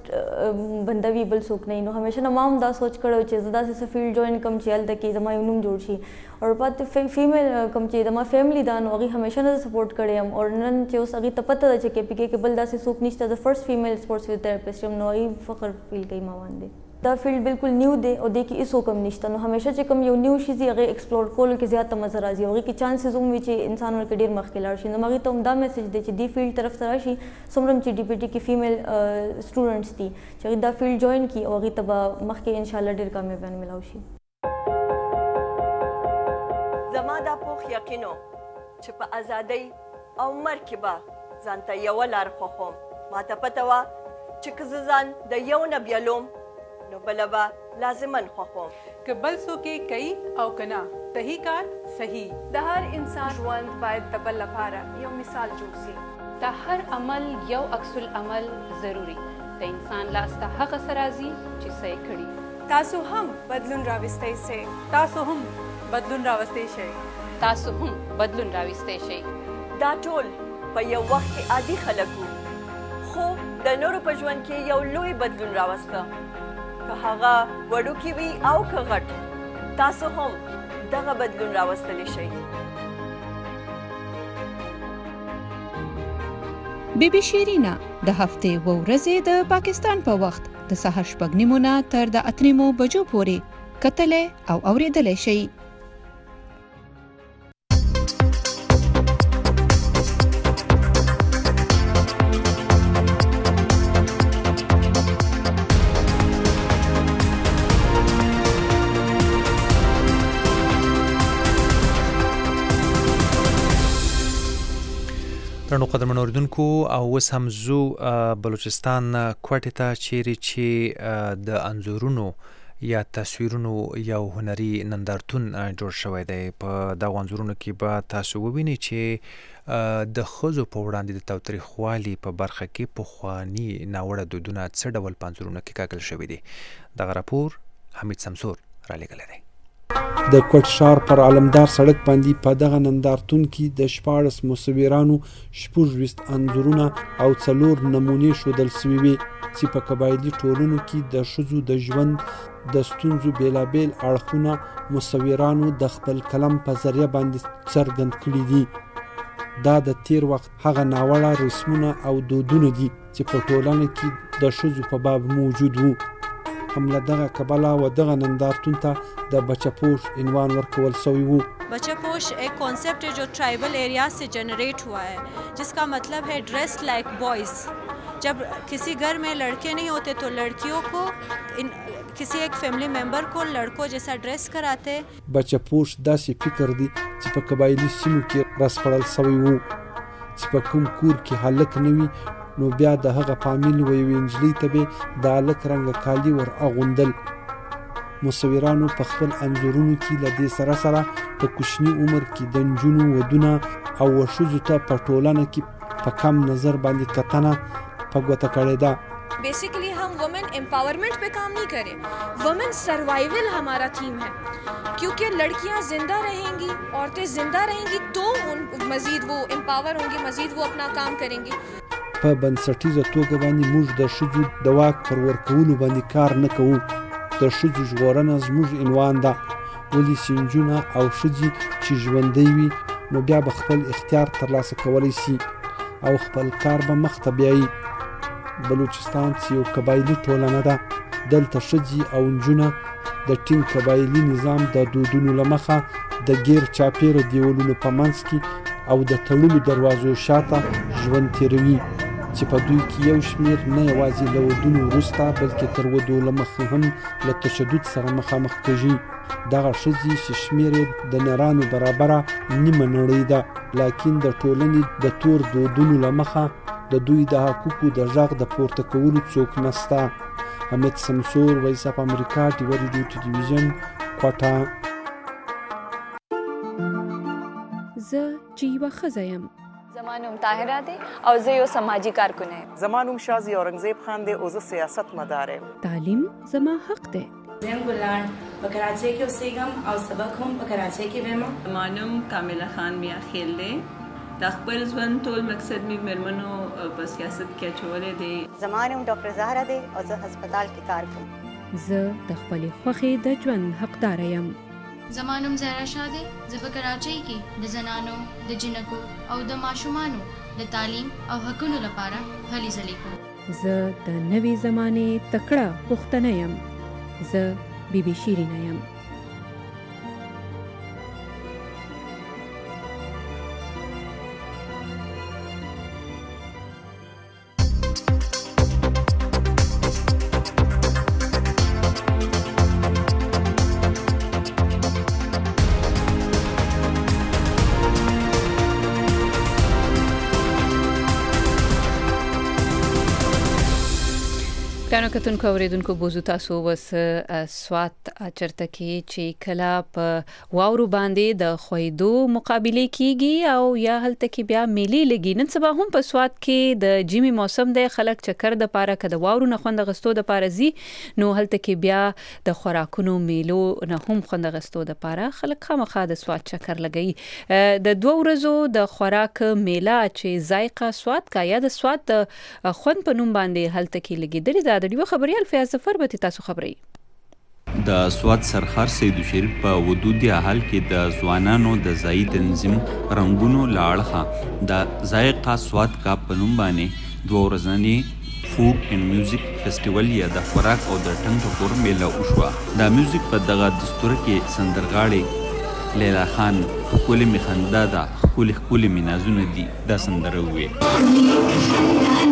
فرسټ بنده وي بل څوک نه وي. نو همیشه نه ما هم دا سوچ کړی چې زه داسې څه فیلډ جوین کړم چې هلته کې زما یو نوم جوړ شي او پاتې فیمیل کوم چې زما فیملی ده نو هغې همیشه نه سپورټ کړی یم او نن چې اوس هغې ته پته ده چې کې پي کې کې بل داسې څوک نشته د فرسټ فیمیل سپورټس فزیوتراپسټ یم نو هغې فخر فیل کوي ما باندې. دا فیلډ بالکل نیو دی او د کې هیڅ کم نشته نو همیشه چې کوم یو نیو شي زی هغه ایکسپلور کولو کې زیات مزه راځي هغه کې چانسز هم وي چې انسانانو کې ډیر مخکې لاړ شي نو هغه ته هم دا میسج دی چې دی فیلډ طرف ته راشي څومره چې ډي پی ټي کې فیمیل سټوډنټس دي چې هغه دا فیلډ جوائن کړي او هغه ته به مخکې ان شاء الله ډیر کامیابیان ملاو شي. زما دا پوخ یقینو چې په ازادۍ او مرګ کې به ځان ته یوه لار خوښوم. ماته پته وه چې که زه ځان د یو نه بیلوم نو بله به لازمن خوښوم. که بل څوک یې کوي او که نه صحیح کار صحیح. د هر انسان ژوند باید د بل لپاره یو مثال جوړ شي. د هر عمل یو عکس العمل ضروري. د انسان لاس ته هغه څه راځي چې څه یې کړي. تاسو هم بدلون راوستی سئ. تاسو هم بدلون راوستی شئ. تاسو هم بدلون راوستی شئ. دا ټول په یو وخت کې عادي خلک وو خو د نورو په ژوند کې یو لوی بدلون راوسته. که هغه وړوکی وي او که غټ تاسو هم دغه بدلون راوستلی شئ. بی بی شیرینا د هفتې و ورځې د پاکستان په وخت د سهار شپږ نیمو نه تر د اته نیمو بجو پورې کتلی او اورېدلی شئ. درنو قدرمنو اوریدونکو او اوس هم زو بلوچستان کوټې ته چیرې چې د انځورونو یا تصویرونو یو هنري نندارتون جوړ شوی دی. په دغو انځورونو کې به تاسو ووینئ چې د ښځو په وړاندې د تاوتریخوالي په برخه کې پخواني ناوړه دودونه څه ډول په انځورونو کې کاکل شوي دي. دغه راپور حمید سمسور رالیږلی دی. د کوټ ښار پر علمدار سړک باندې په دغه نندارتون کې د شپاړس مصورانو شپږ ویشت انځورونه او څلور نمونې ښودل سوي وې چې په قبایلي ټولنو کې د ښځو د ژوند د ستونزو بېلابېل اړخونه مصورانو د خپل قلم په ذریعه باندې څرګند کړي دي. دا د تیر وخت هغه ناوړه رسمونه او دودونه دي چې په ټولنه کې د ښځو په باب موجود وو. هم له دغه کبله و دغه نندارتون ته د بچه پوش عنوان ورکول سوی وو. बच्चा पोश एक कॉन्सेप्ट है जो ट्राइबल एरिया से जनरेट हुआ है जिसका मतलब है ड्रेस लाइक बॉयज़. जब किसी घर में लड़के नहीं होते तो लड़कियों को इन, किसी एक फैमिली मेंबर को लड़कों जैसा ड्रेस कराते. बच्चा पोश داسې فکر دی چې په قبایلي سیمو کې راسپړل سوی وو چې په کوم کور کې هلک نه وي نو بیا د هغه فامیل و یوې نجلۍ ته به د هلک رنګه کالي ور اغوندل. مصورانو په خپل انځورونو کې له دې سره سره په کوچني عمر کې د نجونو ودونه او ښځو ته په ټولنه کې په کم نظر باندې کتنه په ګوته کړې ده. बेसिकली हम वुमेन एम्पावरमेंट पे काम नहीं करें, वुमेन सर्वाइवल हमारा थीम है क्योंकि लड़कियां जिंदा रहेंगी, औरतें जिंदा रहेंगी तो उन मजीद वो एम्पावर होंगी, मजीद वो अपना काम करेंगी. په بنسټیزه توګه باندې موږ د ښځو د واک پر ورکولو باندې کار نه کوو. د ښځو ژغورنه زموږ عنوان ده. ولې چې نجونه او ښځې چې ژوندی وي نو بیا به خپل اختیار ترلاسه کولی شي او خپل کار به مخ ته بیایي. بلوچستان چې یو قبایلي ټولنه ده دلته ښځې او نجونه د ټینګ قبایلي نظام د دودونو له مخه د غیر چاپیره دیوالونو په منځ کې او د تړلو دروازو شاته ژوند تیروي چې په دوی کې یو شمیر نه یوازې له ودونو وروسته بلکې تر ودو له مخې هم له تشدد سره مخامخ کېږي. دغه ښځې چې شمیر یې د نرانو برابره نیمه نړۍ ده لاکن د ټولنې د تور دودونو له مخه د دوی د حقوقو د غږ د پورته کولو څوک نسته. حمید سمسور، وایس اف امریکا، ډیوه ریډیو ټلویزیون، کوټه. زه چې یوه ښځه یم. زما نوم طاهره دی او زه یو سماجي کارکن یم. زما نوم شازي اورنګزیب خان دی او زه سیاست مدار یم. تعلیم زما حق دی. زم ګلان په کراچۍ کې اوسېږم او سبق هم په کراچۍ کې وایم. زما نوم کامله خان میا خیل دی. د خپل ژوند ټول مقصد مې مېرمنو په سیاست کې اچولی دی. زما نوم ډاکټر زهره دی او زه هسپتال کې کار کوم. زه د خپلې خوښې د ژوند حقداره یم. زما نوم زهرا شاه دی. زه په کراچۍ کې د زنانو، د جنکو او د ماشومانو د تعلیم او حقونو لپاره هلې ځلې کوم. زه د نوې زمانې تکړه پښتنه یم. زه بی بی شیرینه یم. ګرانو کتونکو اوریدونکو بوزو تاسو وس سوات چرته کې چې کلا په واورو باندې د خویدو مقابله کیږي او یا هلته کې بیا میلي لګي. نن سبا هم په سوات کې د جیمی موسم د خلک چکر د پاره کده واورو نه خوند غستو د پاره زی نو هلته کې بیا د خوراکونو میلو نه هم خوند غستو د پاره خلک خامخا د سوات چکر لګي. د دوه ورځو د خوراک میله چې ذایقه سوات کا یا د سوات د خوند په نوم باندې هلته کې لګیدلې د دیو خبريال فیاض ظفر به تاسو خبري. د سوات سرخار سید شریف په ودودي حال کې د ځوانانو د ځای تنظیم رنگونو لاړه د ذایقه سوات کا پنوم باندې دوه ورځنی فود اینڈ میوزیک فیسټیوال یا د خوراک او د ټنګ ټکور میله وشوه. د میوزیک په دغه دستور کې سندرغاړي لیلا خان خپل میخنده ده خپل خپل منازونه دي د سندره وې.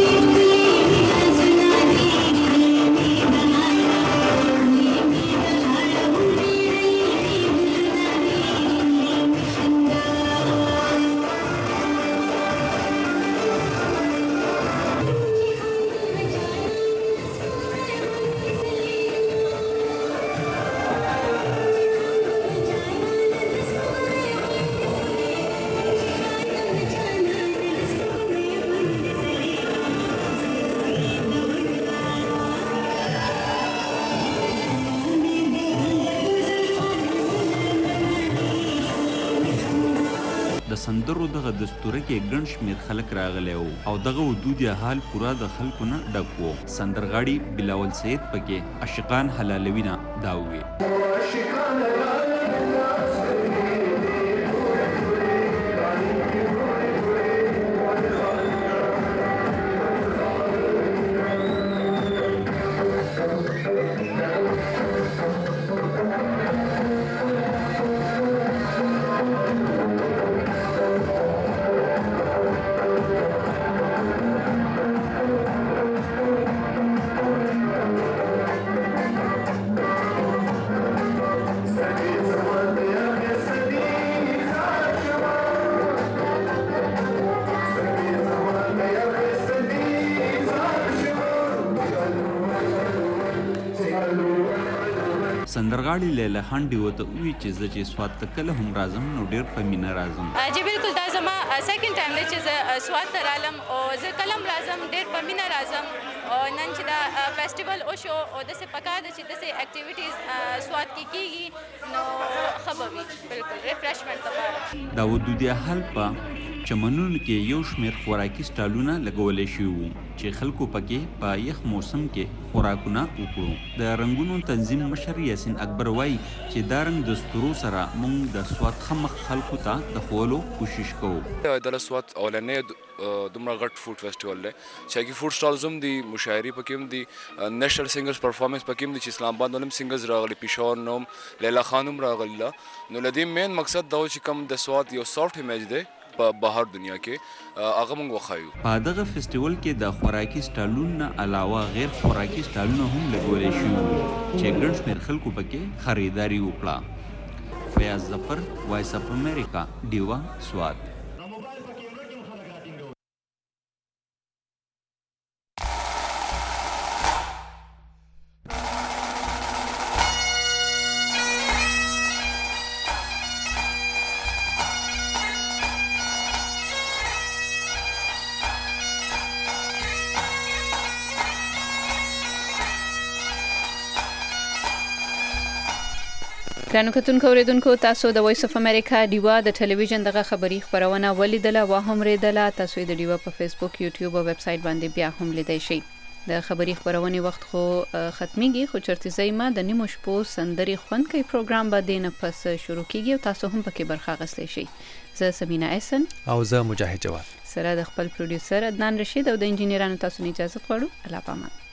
سندرو دغه دستوره کې ګڼ شمېر خلک راغلی وو او دغه ودودي حال پوره د خلکو نه ډک وو. سندرغاړي بلاول سید پکې عاشقان حلالوي نه دا وویل. سندرغاړي لیلا خان دی وته وی چې زه چې سوات ته کله هم راځم نو ډیر په مینا راځم. جی بالکل دا زما سیکنډ ټایم دی چې زه سوات ته رالم او زه کلم راځم ډیر په مینا راځم او نن چې دا فیسټیوال او شو او د څه پکا د چې د څه اکټیویټیز سوات کې کیږي نو خبري بالکل ریفرشمنت لپاره. دا ودودي حل په چمنونو کې یو شمېر خوراکي سټالونه لګولې شوي وو چې خلکو پکې په یخ موسم کې خوراکونه وکړو. د رنګونو تنظیم مشر یاسین اکبر وایي چې دا رنګ دستورو سره موږ د سوات خمخ خلکو ته د ښوولو کوشش کوو. د سوات اولنې دومره غټ فوډ فیسټیوال دی چې هغې فوډ سټالز هم دي، مشاعرې پکې هم دي، نیشنل سنګرز پرفارمنس پکې هم دي چې اسلام آباد نه هم سنګرز راغلي، پېښور نه هم لیلا خان هم راغلي. نو له دې مین مقصد دا و چې کوم د سوات یو سافټ امیج دی په بهر دنیا کې هغه موږ وښایو. په دغه فیسټیوال کې د خوراکي سټالونو نه علاوه غیر خوراکي سټالونه هم لګولی شوي وو چې ګڼ شمېر خلکو پکې خریداري وکړه. فیاض ظفر، وایس اف امریکا، ډیوا، سوات. ګرانو کتونکو اوریدونکو تاسو د وایس اف امریکا ډیوا د ټلویزیون دغه خبری خبرونه ولیدله و هم ریدله. تاسو د ډیوا په فیسبوک، یوټیوب او ویب سټ باندې بیا هم لیدای شئ. د خبری خبرونه وخت خو ختميږي، خو چرته زېما د نیمو شپو سندري خوند کوي پروګرام باندې نه پس شروع کیږي او تاسو هم پکې برخه اخیستئ شئ. زه سمینا احسن او زه مجاهد جواد سره د خپل پروډوسر عدنان رشید او د انجینرانو تاسو نه اجازه غواړو. الله پامان.